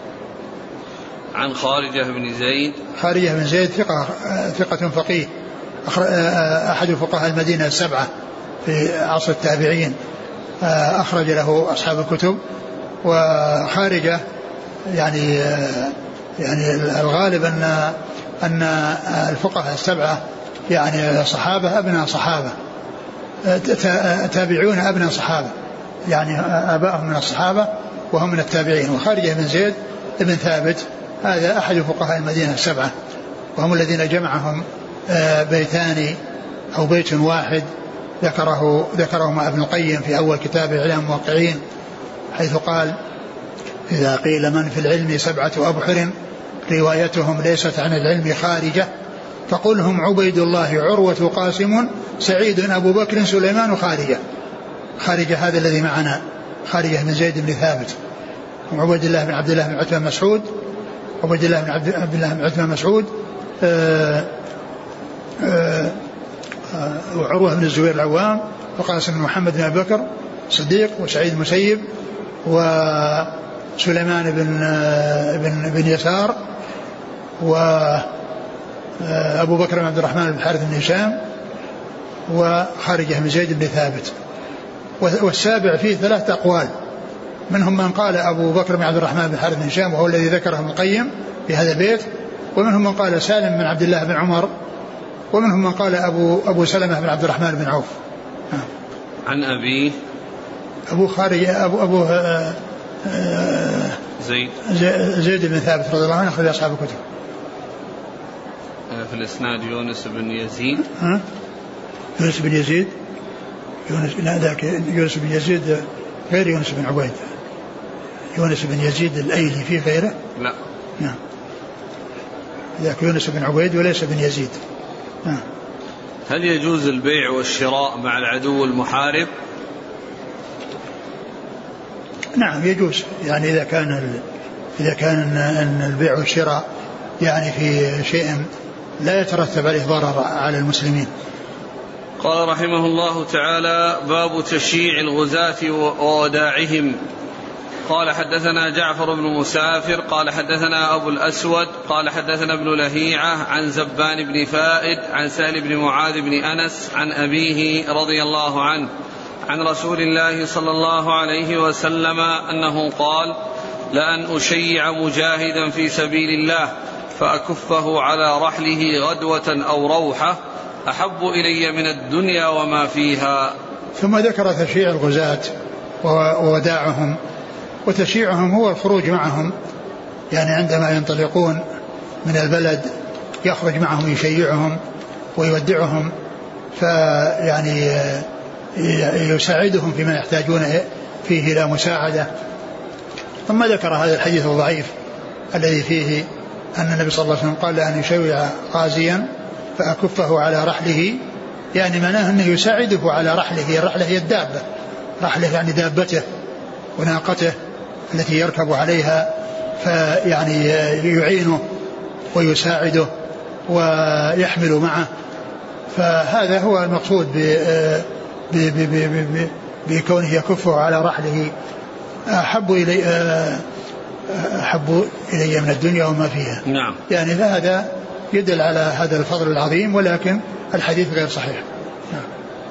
عن خارجة بن زيد خارجة بن زيد ثقة ثقة فقيه أحد فقهاء المدينة السبعة في عصر التابعين أخرج له أصحاب الكتب. وخارجة يعني يعني الغالب أن أن الفقهاء السبعة يعني صحابة أبناء صحابة تابعون أبناء صحابة يعني آبائهم من الصحابة وهم من التابعين. وخارجة بن زيد بن ثابت هذا أحد فقهاء المدينة السبعة، وهم الذين جمعهم بيتان أو بيت واحد ذكره ذكره مع ابن القيم في أول كتاب إعلام الموقعين، حيث قال: إذا قيل من في العلم سبعة أبحر روايتهم ليست عن العلم خارجة فقل هم عبيد الله عروة قاسم سعيد أبو بكر سليمان خارجة. خارجة هذا الذي معنا خارجة بن زيد بن ثابت، هم عبيد الله بن عبد الله بن عتبة مسعود عبيد الله بن عبد الله بن عتبة مسعود آآ آآ وعروة بن الزبير العوام وقاسم بن محمد بن أبي بكر صديق وسعيد المسيب وسليمان بن بن بن يسار وأبو بكر بن عبد الرحمن بن الحارث بن هشام وخارجة بن زيد بن ثابت. والسابع فيه ثلاث أقوال، منهم من قال أبو بكر بن عبد الرحمن بن الحارث بن هشام وهو الذي ذكره ابن القيم في هذا البيت، ومنهم من قال سالم بن عبد الله بن عمر، ومنهم من قال أبو, أبو سلمة بن عبد الرحمن بن عوف. عن أبي أبو خارج أبو, أبو آآ آآ زيد زيد بن ثابت رضي الله عنه أخرج أصحاب الكتب. في الإسناد يونس بن يزيد ها؟ يونس بن يزيد يونس لا ذاك يونس بن يزيد غير يونس بن عبيد، يونس بن يزيد الأيلي في غيره؟ لا نعم ذاك يونس بن عبيد وليس بن يزيد. نعم. هل يجوز البيع والشراء مع العدو المحارب؟ نعم يجوز، يعني إذا كان إذا كان أن البيع والشراء يعني في شيء لا يترتب عليه ضرر على المسلمين. قال رحمه الله تعالى: باب تشييع الغزاة ووداعهم. قال حدثنا جعفر بن مسافر قال حدثنا أبو الأسود قال حدثنا ابن لهيعة عن زبان بن فائد عن سهل بن معاذ بن أنس عن أبيه رضي الله عنه عن رسول الله صلى الله عليه وسلم أنه قال: لأن أشيع مجاهدا في سبيل الله فأكفه على رحله غدوة أو روحة أحب إلي من الدنيا وما فيها. ثم ذكر تشييع الغزاة ووداعهم. وتشييعهم هو الخروج معهم، يعني عندما ينطلقون من البلد يخرج معهم يشيعهم ويودعهم، فيعني يساعدهم فيما يحتاجون فيه إلى مساعدة. ثم ذكر هذا الحديث الضعيف الذي فيه أن النبي صلى الله عليه وسلم قال أن يشيع غازيا فأكفه على رحله، يعني معناه أنه يساعده على رحله. الرحلة هي الدابة، رحله يعني دابته وناقته التي يركب عليها، فيعني يعينه ويساعده ويحمل معه. فهذا هو المقصود بكونه يكفه على رحله. أحب إلي أحب إلي من الدنيا وما فيها. نعم. يعني فهذا يدل على هذا الفضل العظيم، ولكن الحديث غير صحيح. نعم.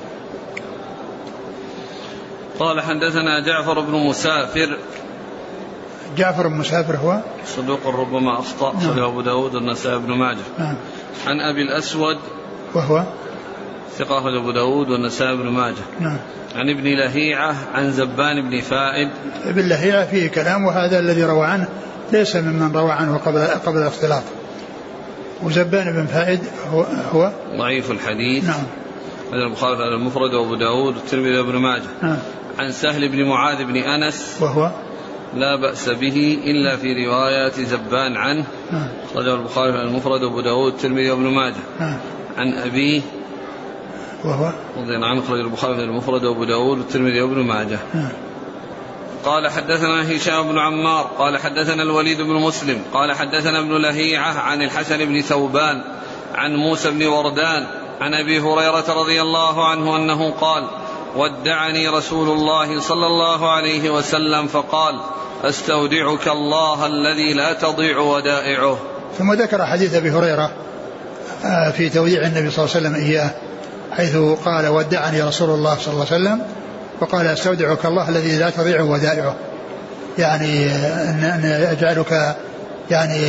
قال حدثنا جعفر بن مسافر. جعفر بن مسافر هو صدوق ربما أخطأ. نعم. صحيح أبو داود والنسائي بن ماجه. نعم. عن أبي الأسود وهو ثقة أبو داود والنسائي بن ماجه. نعم. عن ابن لهيعة عن زبان بن فائد. ابن لهيعة فيه كلام، وهذا الذي روى عنه ليس ممن روى عنه قبل قبل الاختلاط. وزبان بن فائد هو, هو ضعيف الحديث. نعم. هذا البخاري في المفرد وأبو داود والترمذي وابن ماجه. نعم. عن سهل بن معاذ بن أنس وهو لا بأس به إلا في رواية زبان عنه. نعم. أخرجه البخاري في المفرد وأبو داود والترمذي وابن ماجه. نعم. عن أبيه وهو رضي الله عنه، أخرج البخاري في المفرد وأبو داود والترمذي وابن ماجه. نعم. قال حدثنا هشام بن عمار قال حدثنا الوليد بن مسلم قال حدثنا ابن لهيعة عن الحسن بن ثوبان عن موسى بن وردان عن أبي هريرة رضي الله عنه أنه قال: ودعني رسول الله صلى الله عليه وسلم فقال: أستودعك الله الذي لا تضيع ودائعه. ثم ذكر حديث أبي هريرة في توديع النبي صلى الله عليه وسلم إياه، حيث قال: ودعني رسول الله صلى الله عليه وسلم وقال: أستودعك الله الذي لا تضيع ودائعه، يعني أن أجعلك يعني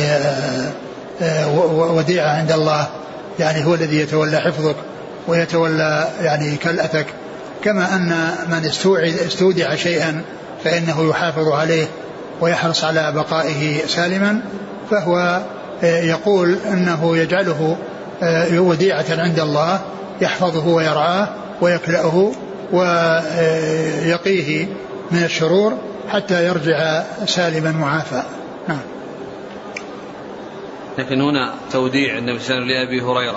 وديعة عند الله، يعني هو الذي يتولى حفظك ويتولى يعني كلأتك، كما أن من استودع شيئا فإنه يحافظ عليه ويحرص على بقائه سالما، فهو يقول أنه يجعله وديعة عند الله يحفظه ويرعاه ويكلأه ويقيه من الشرور حتى يرجع سالما معافى. نعم. لكن هنا توديع النبي صلى الله عليه وسلم لأبي هريرة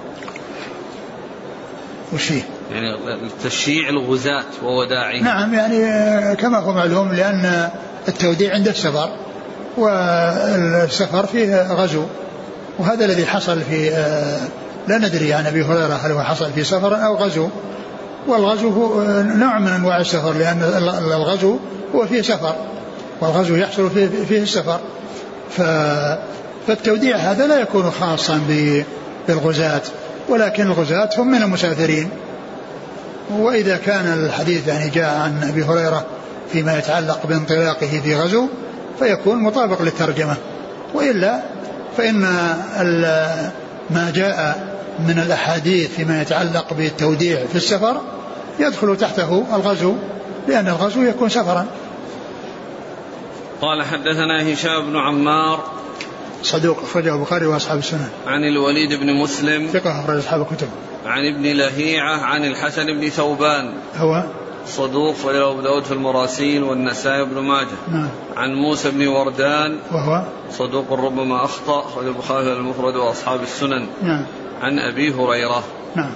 وش فيه؟ يعني تشييع الغزاة ووداعه. نعم، يعني كما هو معلوم، لأن التوديع عند السفر، والسفر فيه غزو، وهذا الذي حصل في لا ندري عن أبي هريرة هل هو حصل في سفر أو غزو، والغزو هو نوع من أنواع السفر، لأن الغزو هو فيه سفر، والغزو يحصل فيه, فيه السفر. فالتوديع هذا لا يكون خاصا بالغزاة، ولكن الغزاة هم من المسافرين. وإذا كان الحديث يعني جاء عن أبي هريرة فيما يتعلق بانطلاقه في غزو فيكون مطابق للترجمة، وإلا فإن ما جاء من الأحاديث فيما يتعلق بالتوديع في السفر يدخل تحته الغزو، لأن الغزو يكون سفرا. قال حدثنا هشام بن عمار صدوق أخرجه البخاري وأصحاب السنن. عن الوليد بن مسلم ثقة أخرج أصحاب الكتب. عن ابن لهيعة عن الحسن بن ثوبان هو صدوق وله أبو داود في المراسيل والنسائي بن ماجه. نعم. عن موسى بن وردان وهو صدوق ربما أخطأ أخرج البخاري المفرد وأصحاب السنن. نعم. عن أبي هريرة. نعم.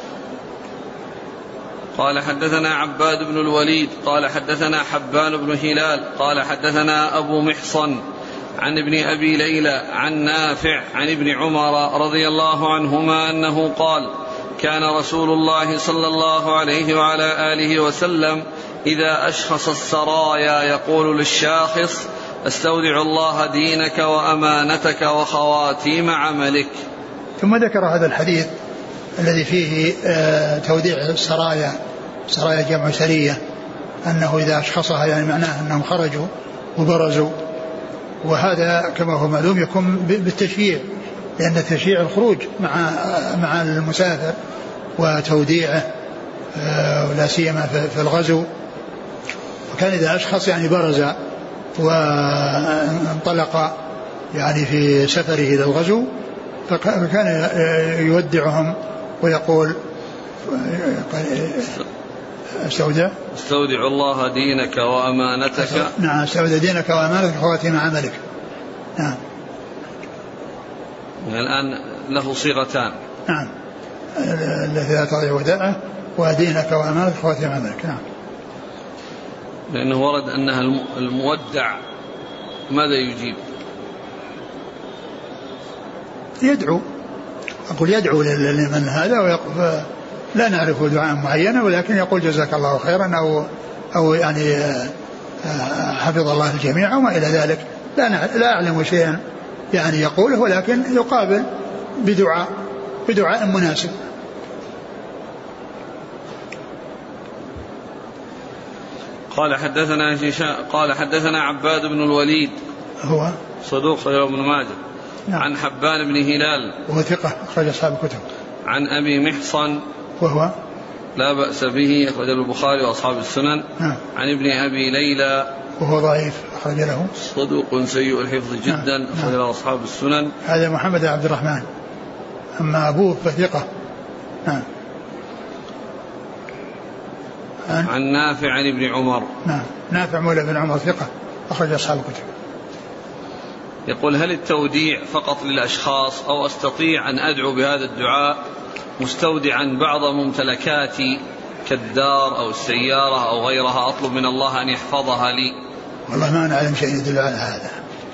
قال حدثنا عباد بن الوليد قال حدثنا حبان بن هلال قال حدثنا أبو محصن عن ابن أبي ليلى عن نافع عن ابن عمر رضي الله عنهما أنه قال كان رسول الله صلى الله عليه وعلى آله وسلم إذا أشخص السرايا يقول للشاخص استودع الله دينك وأمانتك وخواتيم عملك. ثم ذكر هذا الحديث الذي فيه توديع السرايا، سرايا جمع سرية، أنه إذا أشخصها يعني معناه أنهم خرجوا وبرزوا، وهذا كما هو معلوم يكون بالتشييع، لأن تشييع الخروج مع مع المسافر وتوديعه ولا سيما في الغزو. وكان إذا أشخص يعني برز وانطلق يعني في سفره إلى الغزو فكان يودعهم ويقول استودع استودع الله دينك وأمانتك. نعم، استودع دينك وأمانتك وخواتيم عملك. نعم. الآن له صيغتان. نعم، الذي لا تضيع ودائعه ودينك وأمانتك وخواتيم عملك. نعم. لأنه ورد أنها المودع ماذا يجيب؟ يدعو، أقول يدعو لمن هذا ويقف، لا نعرف دعاء معينة، ولكن يقول جزاك الله خيرا أو أو يعني حفظ الله الجميع وما إلى ذلك. لا لا أعلم شيئا يعني يقوله، ولكن يقابل بدعاء بدعاء مناسب. قال حدثنا قال حدثنا عباد بن الوليد هو صدوق صدوق ابن ماجه. نعم. عن حبان بن هلال وهو ثقة أخرج أصحاب الكتب. عن أبي محصن وهو لا بأس به أخرج البخاري وأصحاب السنن. نعم. عن ابن أبي ليلى وهو ضعيف أخرج له صدوق سيء الحفظ جدا. نعم. أخرج له أصحاب السنن. هذا محمد عبد الرحمن، أما أبوه فثقة. نعم. عن, عن نافع عن ابن عمر. نعم، نافع مولى بن عمر ثقة أخرج أصحاب الكتب. يقول هل التوديع فقط للأشخاص أو أستطيع أن أدعو بهذا الدعاء مستودعا بعض ممتلكاتي كالدار أو السيارة أو غيرها أطلب من الله أن يحفظها لي؟ والله ما نعلم شيء يدل على هذا،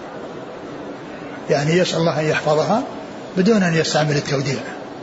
يعني يسأل الله أن يحفظها بدون أن يستعمل التوديع.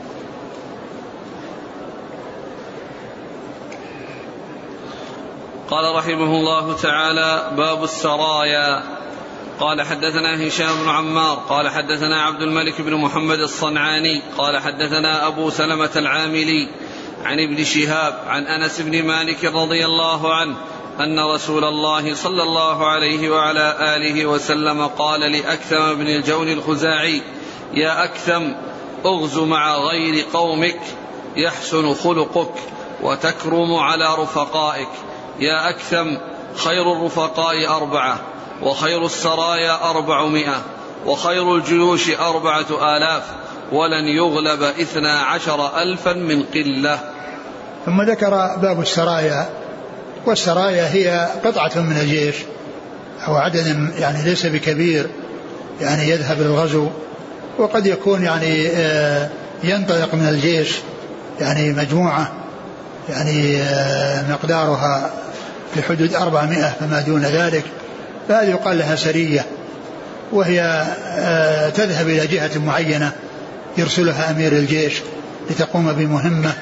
قال رحمه الله تعالى باب السرايا. قال حدثنا هشام بن عمار قال حدثنا عبد الملك بن محمد الصنعاني قال حدثنا أبو سلمة العاملي عن ابن شهاب عن أنس بن مالك رضي الله عنه أن رسول الله صلى الله عليه وعلى آله وسلم قال لأكثم بن الجون الخزاعي يا أكثم أغز مع غير قومك يحسن خلقك وتكرم على رفقائك. يا أكثم خير الرفقاء أربعة، وخير السرايا أربعمائة، وخير الجيوش أربعة آلاف، ولن يغلب اثنا عشر ألفا من قلة. ثم ذكر باب السرايا. والسرايا هي قطعة من الجيش أو عدد يعني ليس بكبير يعني يذهب للغزو، وقد يكون يعني ينطلق من الجيش يعني مجموعة يعني مقدارها في حدود أربعمائة فما دون ذلك، فهذه يقال لها سرية، وهي تذهب إلى جهة معينة يرسلها أمير الجيش لتقوم بمهمة.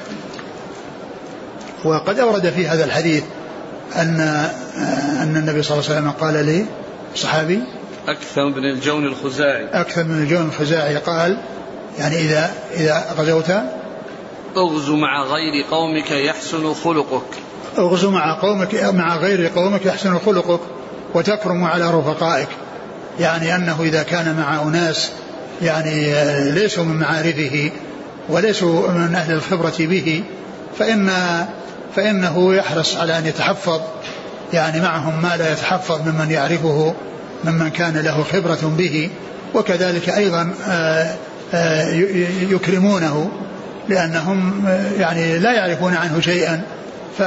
وقد أورد في هذا الحديث أن أن النبي صلى الله عليه وسلم قال لي صحابي أكثر من الجون الخزاعي أكثر من الجون الخزاعي قال يعني إذا إذا غزوت اغزو مع غير قومك يحسن خلقك اغزو مع قومك مع غير قومك يحسن خلقك وتكرم على رفقائك، يعني أنه إذا كان مع أناس يعني ليسوا من معارفه وليسوا من أهل الخبرة به فإن فإنه يحرص على أن يتحفظ يعني معهم ما لا يتحفظ ممن يعرفه ممن كان له خبرة به، وكذلك أيضا يكرمونه لأنهم يعني لا يعرفون عنه شيئا، ف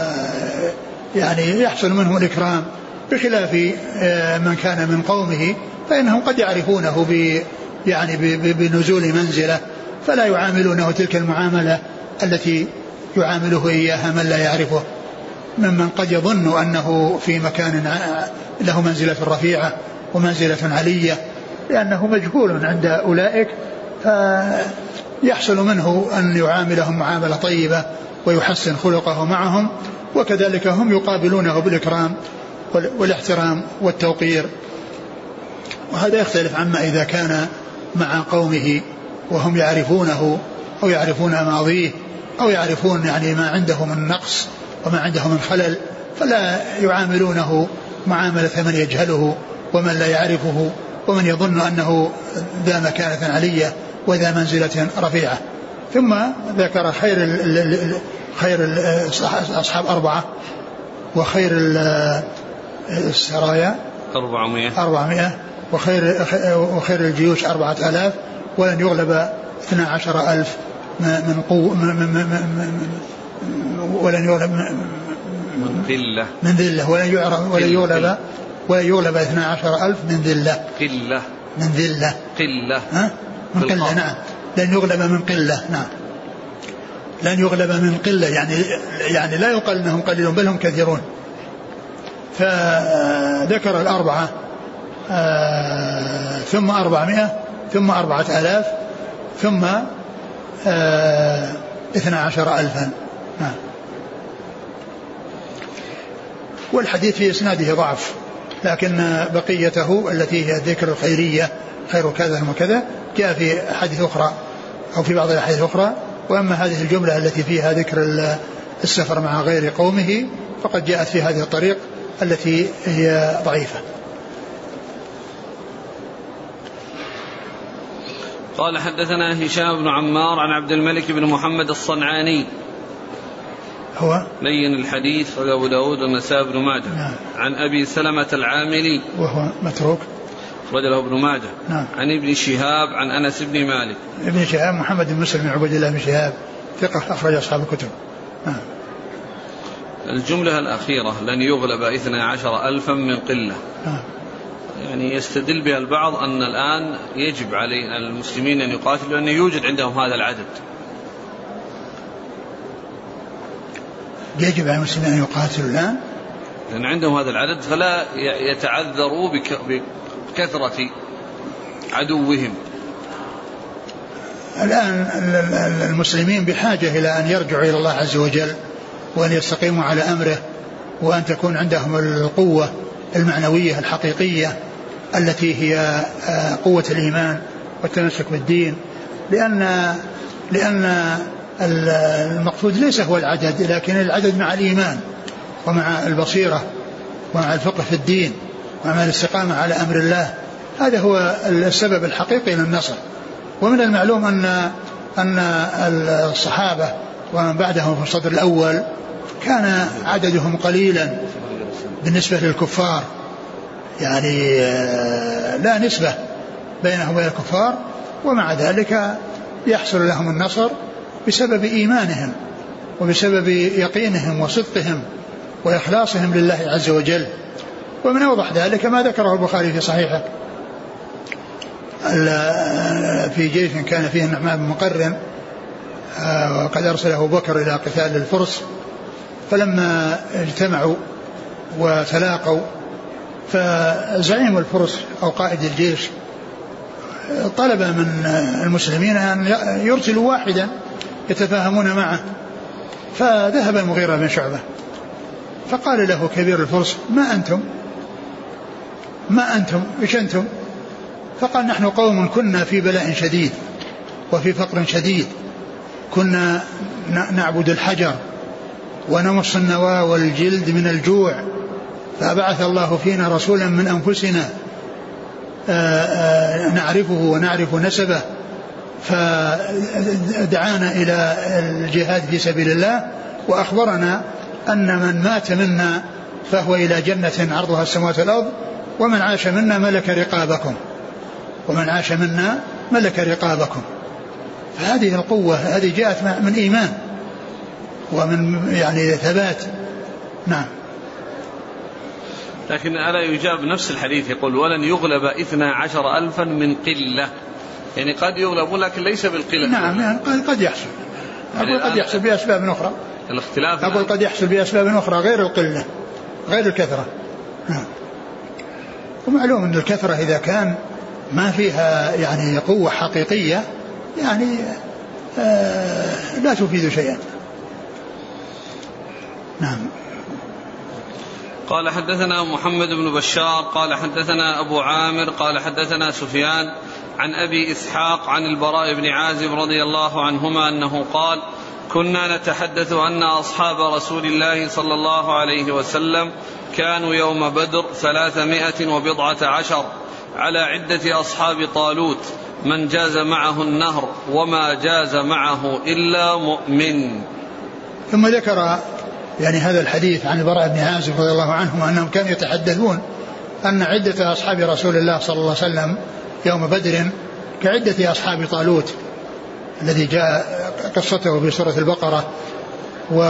يعني يحصل منه الإكرام، بخلاف من كان من قومه فإنهم قد يعرفونه ب يعني بنزول منزله فلا يعاملونه تلك المعاملة التي يعامله إياها من لا يعرفه، ممن قد يظن أنه في مكان له منزلة رفيعة ومنزلة علية لأنه مجهول عند أولئك، فيحصل منه أن يعاملهم معاملة طيبة ويحسن خلقه معهم، وكذلك هم يقابلونه بالإكرام والاحترام والتوقير. وهذا يختلف عما إذا كان مع قومه وهم يعرفونه أو يعرفون ماضيه أو يعرفون يعني ما عنده من نقص وما عنده من خلل، فلا يعاملونه معاملة من يجهله ومن لا يعرفه ومن يظن أنه ذا مكانة علية وذا منزلة رفيعة. ثم ذكر خير ال ال خير ال أصحاب أربعة، وخير السرايا أربعمائة أربعمائة وخير وخير الجيوش أربعة آلاف، ولن يغلب اثنا عشر ألف من قوة ولن يغلب من ذلة من ذلة ولن يعرف ولن يغلب ولن يغلب اثنا عشر ألف من ذلة قلة من ذلة قلة ها من قلة. نعم لن يغلب من قلة. نعم لن يغلب من قلة يعني يعني لا يقال انهم قليلون بل هم كثيرون. فذكر الأربعة آه ثم أربعمائة ثم أربعة آلاف ثم آه اثنا عشر ألفا. نعم. والحديث في إسناده ضعف، لكن بقيته التي هي ذكر الخيرية خير كذا وكذا جاء في حديث أخرى أو في بعض الأحاديث الأخرى. وأما هذه الجملة التي فيها ذكر السفر مع غير قومه فقد جاءت في هذه الطريق التي هي ضعيفة. قال حدثنا هشام بن عمار عن عبد الملك بن محمد الصنعاني هو لين الحديث أبو داود والنسائي بن ماجه. نعم. عن أبي سلمة العاملي وهو متروك رجله ابن ماجه. نعم. عن ابن شهاب عن أنس بن مالك. ابن شهاب محمد بن مسلم بن عبد الله بن شهاب ثقة أخرج أصحاب الكتب. نعم. الجملة الأخيرة لن يغلب اثنا عشر ألفا من قلة. نعم. يعني يستدل بها البعض أن الآن يجب على المسلمين أن يقاتلوا لأن يوجد عندهم هذا العدد. يجب على المسلمين أن يقاتلوا الآن لأن عندهم هذا العدد فلا يتعذروا بكثرة عدوهم. الآن المسلمين بحاجة إلى أن يرجعوا إلى الله عز وجل وأن يستقيموا على أمره وأن تكون عندهم القوة المعنوية الحقيقية التي هي قوة الإيمان والتمسك بالدين، لأن لأن المقصود ليس هو العدد لكن العدد مع الإيمان ومع البصيرة ومع الفقه في الدين ومع الاستقامة على أمر الله. هذا هو السبب الحقيقي للنصر. ومن المعلوم أن أن الصحابة ومن بعدهم في الصدر الأول كان عددهم قليلا بالنسبة للكفار، يعني لا نسبة بينهم وبين الكفار، ومع ذلك يحصل لهم النصر بسبب إيمانهم وبسبب يقينهم وصدقهم وإخلاصهم لله عز وجل. ومن أوضح ذلك ما ذكره البخاري في صحيحه في جيش كان فيه النعمان بن مقرن، وقد أرسله أبو بكر إلى قتال الفرس، فلما اجتمعوا وتلاقوا فزعيم الفرس أو قائد الجيش طلب من المسلمين أن يرسلوا واحدا يتفاهمون معه، فذهب المغيرة بن شعبة فقال له كبير الفرس: ما أنتم ما أنتم إيش أنتم؟ فقال: نحن قوم كنا في بلاء شديد وفي فقر شديد، كنا نعبد الحجر ونمص النوى والجلد من الجوع، فبعث الله فينا رسولا من أنفسنا نعرفه ونعرف نسبه، فدعانا إلى الجهاد في سبيل الله، وأخبرنا أن من مات منا فهو إلى جنة عرضها السماوات والأرض، ومن عاش منا ملك رقابكم ومن عاش منا ملك رقابكم. فهذه القوة هذه جاءت من إيمان ومن يعني ثبات. نعم. لكن ألا يجاب نفس الحديث يقول: ولن يغلب اثنا عشر ألفا من قلة، يعني قد يغلب لكن ليس بالقلة. نعم يعني قد يحصل، أقول قد يحصل بأسباب أخرى، الاختلاف أقول قد يحصل بأسباب أخرى غير القلة غير الكثرة. نعم. ومعلوم أن الكثرة إذا كان ما فيها يعني قوة حقيقية يعني آه لا تفيد شيئا. نعم. قال: حدثنا محمد بن بشار قال حدثنا أبو عامر قال حدثنا سفيان عن أبي إسحاق عن البراء بن عازب رضي الله عنهما أنه قال: كنا نتحدث أن أصحاب رسول الله صلى الله عليه وسلم كانوا يوم بدر ثلاثمائة وبضعة عشر على عدة أصحاب طالوت، من جاز معه النهر وما جاز معه إلا مؤمن. ثم ذكر يعني هذا الحديث عن البراء بن عازب رضي الله عنه أنهم كانوا يتحدثون أن عدة أصحاب رسول الله صلى الله عليه وسلم يوم بدر كعدة أصحاب طالوت الذي جاء قصته في سورة البقرة، و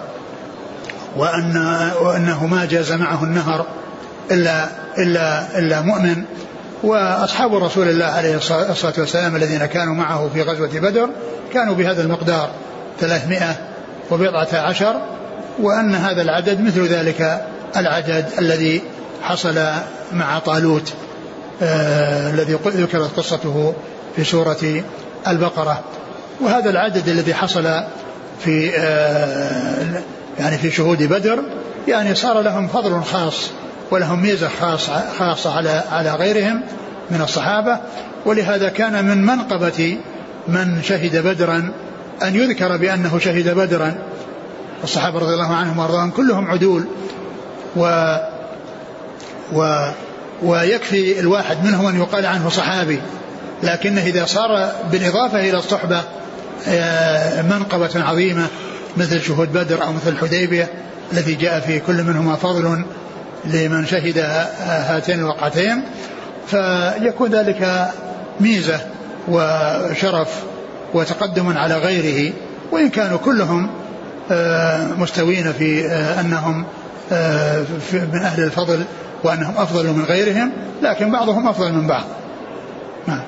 وأن وأنه ما جاز معه النهر إلا إلا إلا مؤمن. وأصحاب رسول الله عليه الصلاة والسلام الذين كانوا معه في غزوة بدر كانوا بهذا المقدار ثلاثمائة وبضعة عشر، وأن هذا العدد مثل ذلك العدد الذي حصل مع طالوت آه الذي ذكرت قصته في سورة البقرة. وهذا العدد الذي حصل في آه يعني في شهود بدر يعني صار لهم فضل خاص ولهم ميزة خاصة خاصة على على غيرهم من الصحابة. ولهذا كان من منقبة من شهد بدرا أن يذكر بأنه شهد بدرا. الصحابة رضي الله عنهم وارضاهم كلهم عدول، و و ويكفي الواحد منهم أن يقال عنه صحابي، لكنه إذا صار بالإضافة إلى الصحبة منقبة عظيمة مثل شهود بدر أو مثل الحديبية الذي جاء في كل منهما فضل لمن شهد هاتين الوقعتين، فيكون ذلك ميزة وشرف وتقدم على غيره، وإن كانوا كلهم مستوين في أنهم من أهل الفضل وأنهم أفضل من غيرهم، لكن بعضهم أفضل من بعض. نعم.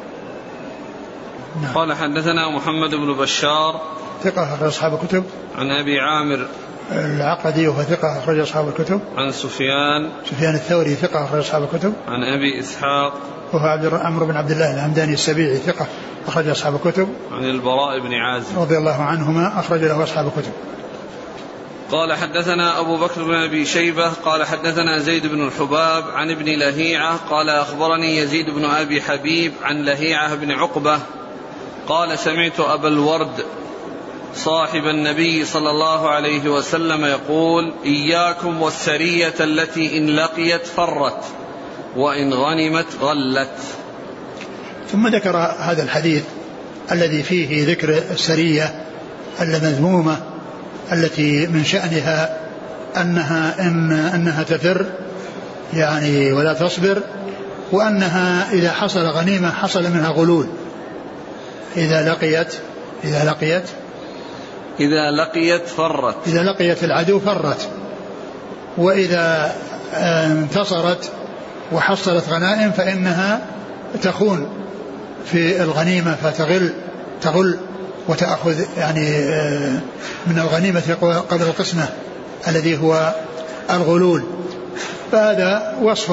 نعم. قال: حدثنا محمد بن بشار ثقة أخرج أصحاب الكتب. عن أبي عامر العقدي وهو ثقة أخرج أصحاب الكتب. عن سفيان سفيان الثوري ثقة أخرج أصحاب الكتب. عن أبي إسحاق وهو عبد عمرو بن عبد الله الهمداني السبيعي ثقة أخرج أصحاب الكتب. عن البراء بن عازب رضي الله عنهما أخرج له أصحاب الكتب. قال: حدثنا أبو بكر بن أبي شيبة قال حدثنا زيد بن الحباب عن ابن لهيعة قال أخبرني يزيد بن أبي حبيب عن لهيعة بن عقبة قال: سمعت أبا الورد صاحب النبي صلى الله عليه وسلم يقول: إياكم والسرية التي إن لقيت فرت وإن غنمت غلت. ثم ذكر هذا الحديث الذي فيه ذكر السرية المذمومة التي من شأنها أنها إن أنها تفر يعني ولا تصبر، وأنها إذا حصل غنيمة حصل منها غلول، إذا لقيت إذا لقيت إذا لقيت فرت إذا لقيت العدو فرت، وإذا انتصرت وحصلت غنائم فإنها تخون في الغنيمة فتغل تغل وتأخذ يعني من الغنيمة قبل القسمة الذي هو الغلول. فهذا وصف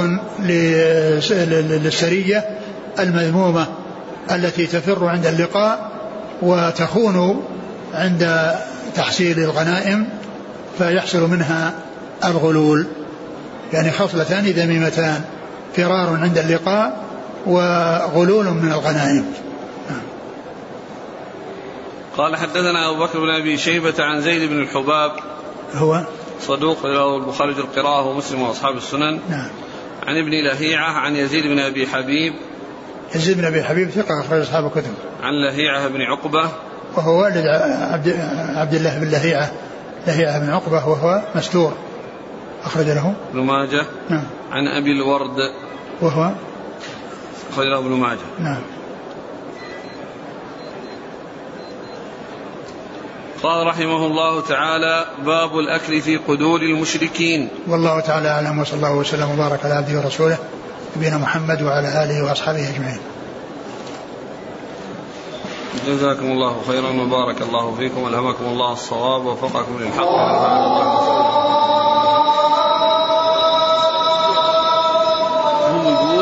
للسرية المذمومة التي تفر عند اللقاء وتخون عند تحصيل الغنائم فيحصل منها الغلول، يعني خصلتان ذميمتان، فرار عند اللقاء وغلول من الغنائم. قال حدثنا أبو بكر بن أبي شيبة عن زيد بن الحباب هو صدوق له البخاري القراءة ومسلم وأصحاب السنن. نعم. عن ابن لهيعة عن يزيد بن أبي حبيب يزيد بن أبي حبيب ثقة أخرج أصحاب الكتب. عن لهيعة بن عقبة وهو والد عبد, عبد الله بن لهيعة لهيعة بن عقبة وهو مستور أخرج له ابن ماجه. نعم. عن أبي الورد وهو أخرج له ابن ماجه. نعم. قال رحمه الله تعالى: باب الأكل في قدور المشركين. والله تعالى أعلم، وصلى الله وسلم وبارك على عبده ورسوله نبينا محمد وعلى آله وأصحابه أجمعين. جزاكم الله خيرا وبارك الله فيكم والهمكم الله الصواب ووفقكم للحق. هم يقول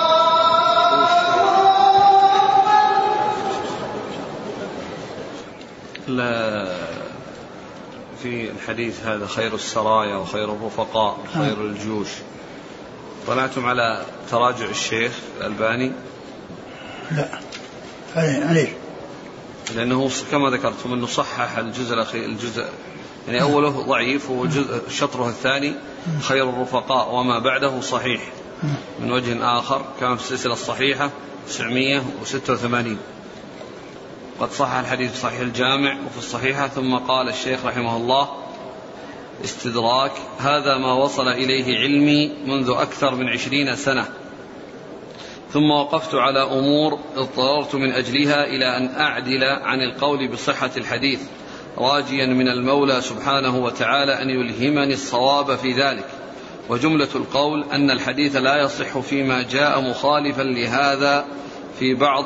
لا في الحديث هذا خير السرايا وخير الرفقاء وخير الجيوش. طلعتم على تراجع الشيخ الألباني؟ لا عليه، لأنه كما ذكرتم أنه صحح الجزء الأخير الجزء يعني أوله ضعيف وشطره الثاني خير الرفقاء وما بعده صحيح من وجه آخر، كما في السلسلة الصحيحة تسعمائة وستة وثمانين. قد صح الحديث في صحيح الجامع وفي الصحيحة. ثم قال الشيخ رحمه الله استدراك: هذا ما وصل إليه علمي منذ أكثر من عشرين سنة، ثم وقفت على أمور اضطررت من أجلها إلى أن أعدل عن القول بصحة الحديث، راجيا من المولى سبحانه وتعالى أن يلهمني الصواب في ذلك. وجملة القول أن الحديث لا يصح فيما جاء مخالفا لهذا في بعض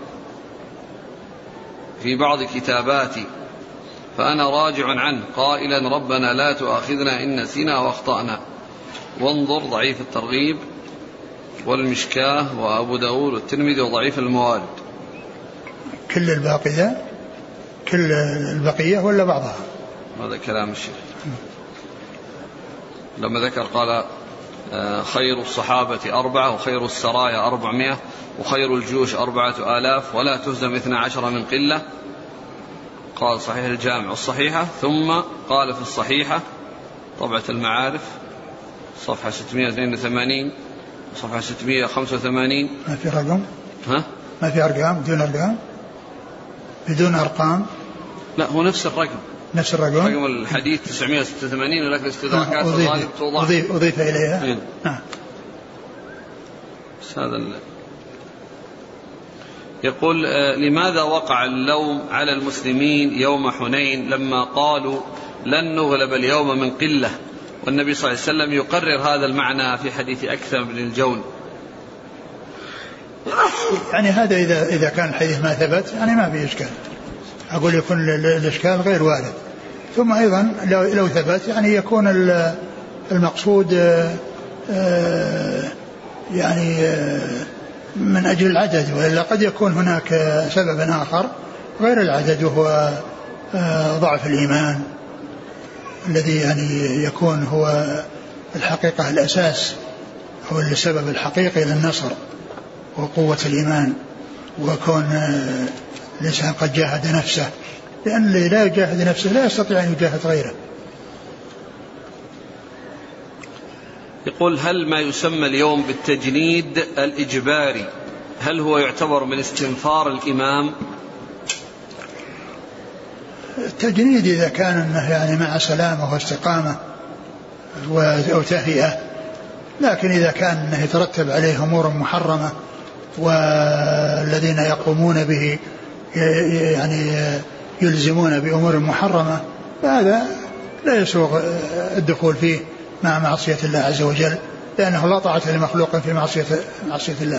في بعض كتاباتي، فأنا راجع عنه قائلا: ربنا لا تؤاخذنا إن نسينا وأخطأنا. وانظر ضعيف الترغيب والمشكاه وأبو داود والترمذي وضعيف الموارد. كل الباقية كل البقية ولا بعضها؟ هذا كلام الشيخ لما ذكر قال: خير الصحابة أربعة وخير السرايا أربعمائة وخير الجيوش أربعة آلاف ولا تهزم اثنا عشر من قلة. قال صحيح الجامع والصحيحة. ثم قال في الصحيحة طبعة المعارف صفحة ستمائة واثنين وثمانين صفحة ستمائة وخمسة وثمانين. ما في رقم؟ ها؟ ما في أرقام؟ بدون أرقام؟ بدون أرقام؟ لا هو نفس الرقم نفس الرقم. رقم الحديث تسعمائة وستة وثمانين ولكن الاستدراكات الغالب توضح. أضيف, أضيف إليها. نعم. بس هذا ال... يقول: لماذا وقع اللوم على المسلمين يوم حنين لما قالوا لن نغلب اليوم من قلة، والنبي صلى الله عليه وسلم يقرر هذا المعنى في حديث أكثر بن الجون؟ يعني هذا إذا إذا كان الحديث ما ثبت يعني ما في إشكال، أقول يكون الإشكال غير وارد. ثم أيضا لو لو ثبت يعني يكون المقصود يعني من أجل العدد، وإلا قد يكون هناك سبب آخر غير العدد، وهو ضعف الإيمان الذي يعني يكون هو الحقيقة الأساس، هو السبب الحقيقي للنصر وقوة الإيمان، وكون الإنسان قد جاهد نفسه، لأن اللي لا يجاهد نفسه لا يستطيع أن يجاهد غيره. يقول: هل ما يسمى اليوم بالتجنيد الإجباري هل هو يعتبر من استنفار الإمام؟ التجنيد إذا كان أنه يعني مع سلامة واستقامة أو تهيئة. لكن إذا كان يترتب عليه أمور محرمة والذين يقومون به يعني يلزمون بأمور محرمة فهذا لا يسوغ الدخول فيه مع معصية الله عز وجل، لأنه لا طاعة لمخلوق في معصية, معصية الله.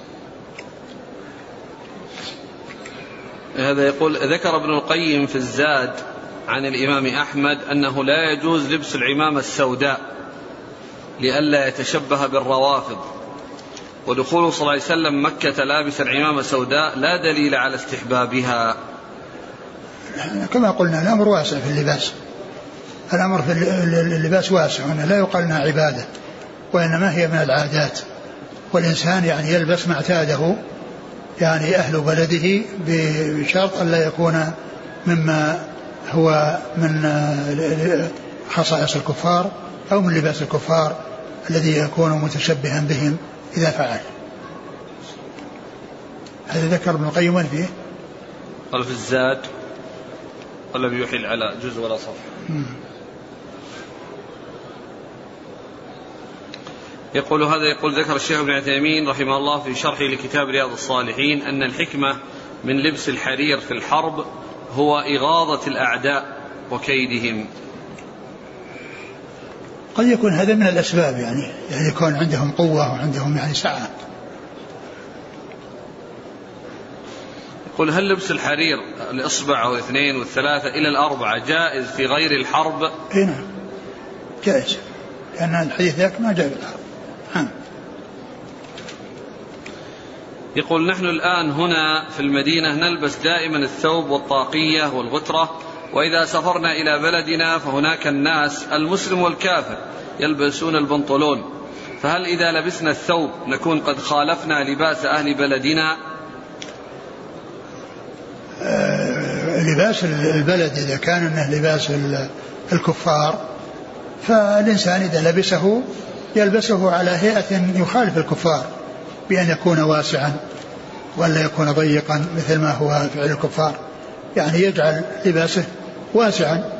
هذا يقول ذكر ابن القيم في الزاد عن الإمام أحمد أنه لا يجوز لبس العمامة السوداء لئلا يتشبه بالروافض، ودخول صلى الله عليه وسلم مكة لابس العمامة السوداء لا دليل على استحبابها. كما قلنا الأمر واسع في اللباس، الأمر في اللباس واسع، لا يقال انها عبادة وإنما هي من العادات، والإنسان يعني يلبس ما اعتاده يعني أهل بلده بشرط أن لا يكون مما هو من خصائص الكفار أو من لباس الكفار الذي يكون متشبها بهم إذا فعل. هذا ذكر ابن القيم وين فيه؟ قال في الزاد ولم يحل على جزء ولا صفحة. يقول هذا يقول ذكر الشيخ ابن عثيمين رحمه الله في شرحه لكتاب رياض الصالحين أن الحكمة من لبس الحرير في الحرب هو إغاظة الأعداء وكيدهم. قد يكون هذا من الأسباب، يعني يعني يكون عندهم قوة وعندهم يعني سعة. يقول هل لبس الحرير الإصبع أو الاثنين والثلاثة إلى الأربعة جائز في غير الحرب؟ هنا جائز، لأن الحديث ذاك ما جاء بالحرب. يقول نحن الآن هنا في المدينة نلبس دائما الثوب والطاقية والغترة، وإذا سافرنا إلى بلدنا فهناك الناس المسلم والكافر يلبسون البنطلون، فهل إذا لبسنا الثوب نكون قد خالفنا لباس أهل بلدنا؟ آه لباس البلد إذا كان انه لباس الكفار فالإنسان إذا لبسه يلبسه على هيئة يخالف الكفار، بأن يكون واسعا ولا يكون ضيقا مثل ما هو فعل الكفار، يعني يجعل لباسه واسعا.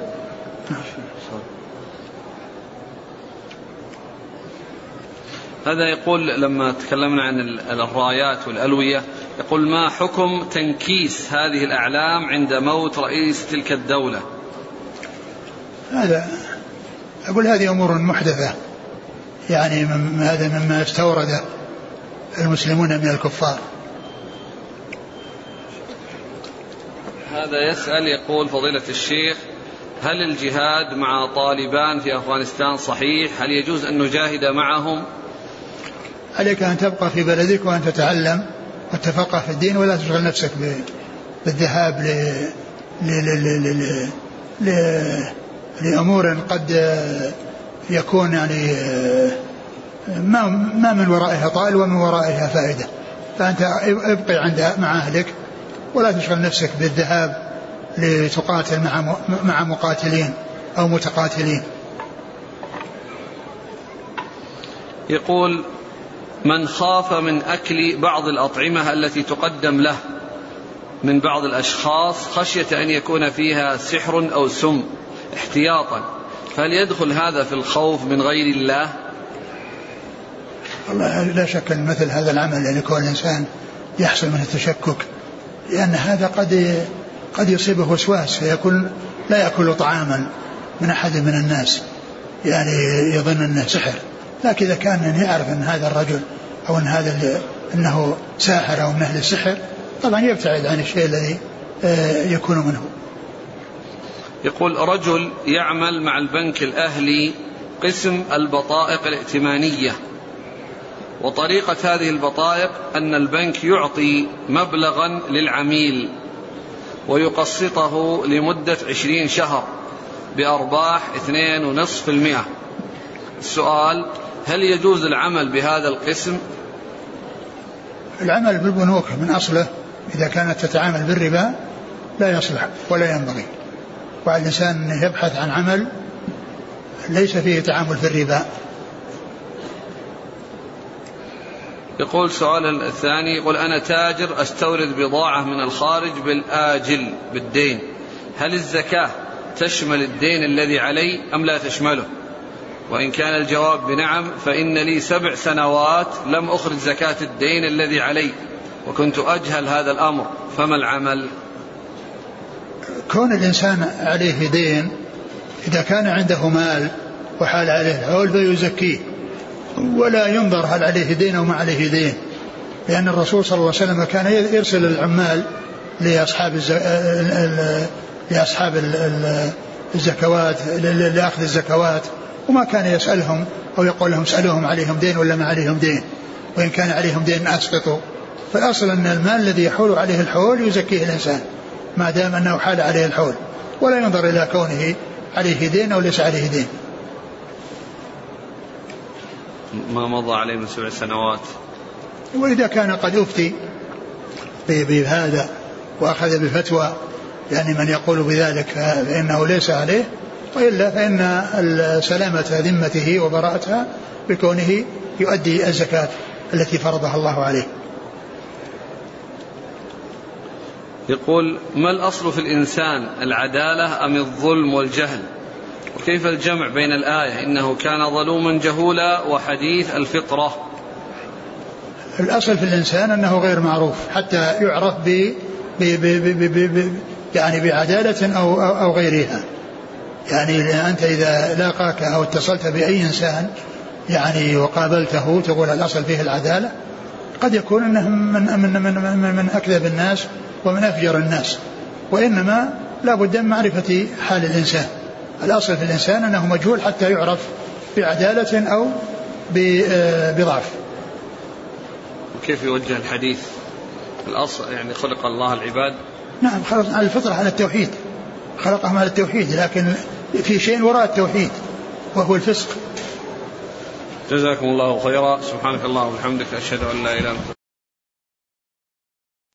هذا يقول لما تكلمنا عن الرايات والألوية يقول ما حكم تنكيس هذه الأعلام عند موت رئيس تلك الدولة؟ هذا أقول هذه أمور محدثة، يعني هذا مما استورد المسلمون من الكفار. هذا يسأل يقول فضيلة الشيخ هل الجهاد مع طالبان في أفغانستان صحيح؟ هل يجوز أن نجاهد معهم؟ عليك أن تبقى في بلدك وأن تتعلم وتتفقه في الدين، ولا تشغل نفسك بالذهاب ل... ل... ل... ل... ل... لأمور قد يكون يعني ما, ما من ورائها طائل ومن ورائها فائدة. فأنت ابقي عند مع أهلك ولا تشغل نفسك بالذهاب لتقاتل مع مع مقاتلين أو متقاتلين. يقول من خاف من أكل بعض الأطعمة التي تقدم له من بعض الأشخاص خشية أن يكون فيها سحر أو سم احتياطا، فهل يدخل هذا في الخوف من غير الله؟ والله لا شك أن مثل هذا العمل يعني يكون الإنسان يحصل من التشكك، لأن هذا قد قد يصيبه وسواس فيكون لا يأكل طعاما من أحد من الناس يعني يظن أنه سحر. لكن إذا كان يعرف أن هذا الرجل أو أن هذا أنه ساحر أو من أهل السحر طبعا يبتعد عن الشيء الذي يكون منه. يقول رجل يعمل مع البنك الأهلي قسم البطائق الائتمانية، وطريقة هذه البطائق أن البنك يعطي مبلغا للعميل ويقسطه لمدة عشرين شهر بأرباح اثنين ونصف المئة. السؤال هل يجوز العمل بهذا القسم؟ العمل بالبنوك من أصله إذا كانت تتعامل بالربا لا يصلح ولا ينبغي، وعلى الإنسان يبحث عن عمل ليس فيه تعامل في الربا. يقول سؤال الثاني يقول أنا تاجر أستورد بضاعة من الخارج بالآجل بالدين، هل الزكاة تشمل الدين الذي علي أم لا تشمله؟ وإن كان الجواب بنعم فإن لي سبع سنوات لم أخرج زكاة الدين الذي علي وكنت أجهل هذا الأمر، فما العمل؟ كون الإنسان عليه دين إذا كان عنده مال وحال عليه الحول فيزكيه، ولا ينظر هل عليه دين أو ما عليه دين، لأن الرسول صلى الله عليه وسلم كان يرسل العمال لأصحاب لأصحاب الزكوات لأخذ الزكوات، وما كان يسألهم أو يقول لهم اسألوهم عليهم دين ولا ما عليهم دين، وإن كان عليهم دين أسقطوا. فالأصل أن المال الذي يحول عليه الحول يزكيه الإنسان ما دام أنه حال عليه الحول، ولا ينظر إلى كونه عليه دين أو ليس عليه دين. ما مضى عليه من سبع سنوات. وإذا كان قد أفتي بهذا وأخذ بفتوى يعني من يقول بذلك فإنه ليس عليه، وإلا فإن سلامة ذمته وبراءتها بكونه يؤدي الزكاة التي فرضها الله عليه. يقول: ما الأصل في الإنسان، العدالة أم الظلم والجهل؟ وكيف الجمع بين الآية إنه كان ظلوما جهولا وحديث الفطرة؟ الأصل في الإنسان أنه غير معروف حتى يعرف ب ب ب ب ب يعني بعدالة أو, أو غيرها. يعني أنت إذا لاقاك أو اتصلت بأي إنسان يعني وقابلته تقول الأصل فيه العدالة، قد يكون أنه من, من, من, من, من أكذب الناس ومن أفجر الناس، وإنما لا بد من معرفة حال الإنسان. الأصل في الإنسان أنه مجهول حتى يعرف بعدالة أو بضعف. وكيف يوجه الحديث؟ الأصل يعني خلق الله العباد، نعم خلق على الفطرة على التوحيد، خلقهم على التوحيد، لكن في شيء وراء التوحيد وهو الفسق. جزاكم الله خيرا. سبحانك اللهم وبحمدك أشهد أن لا إله إلا أنت.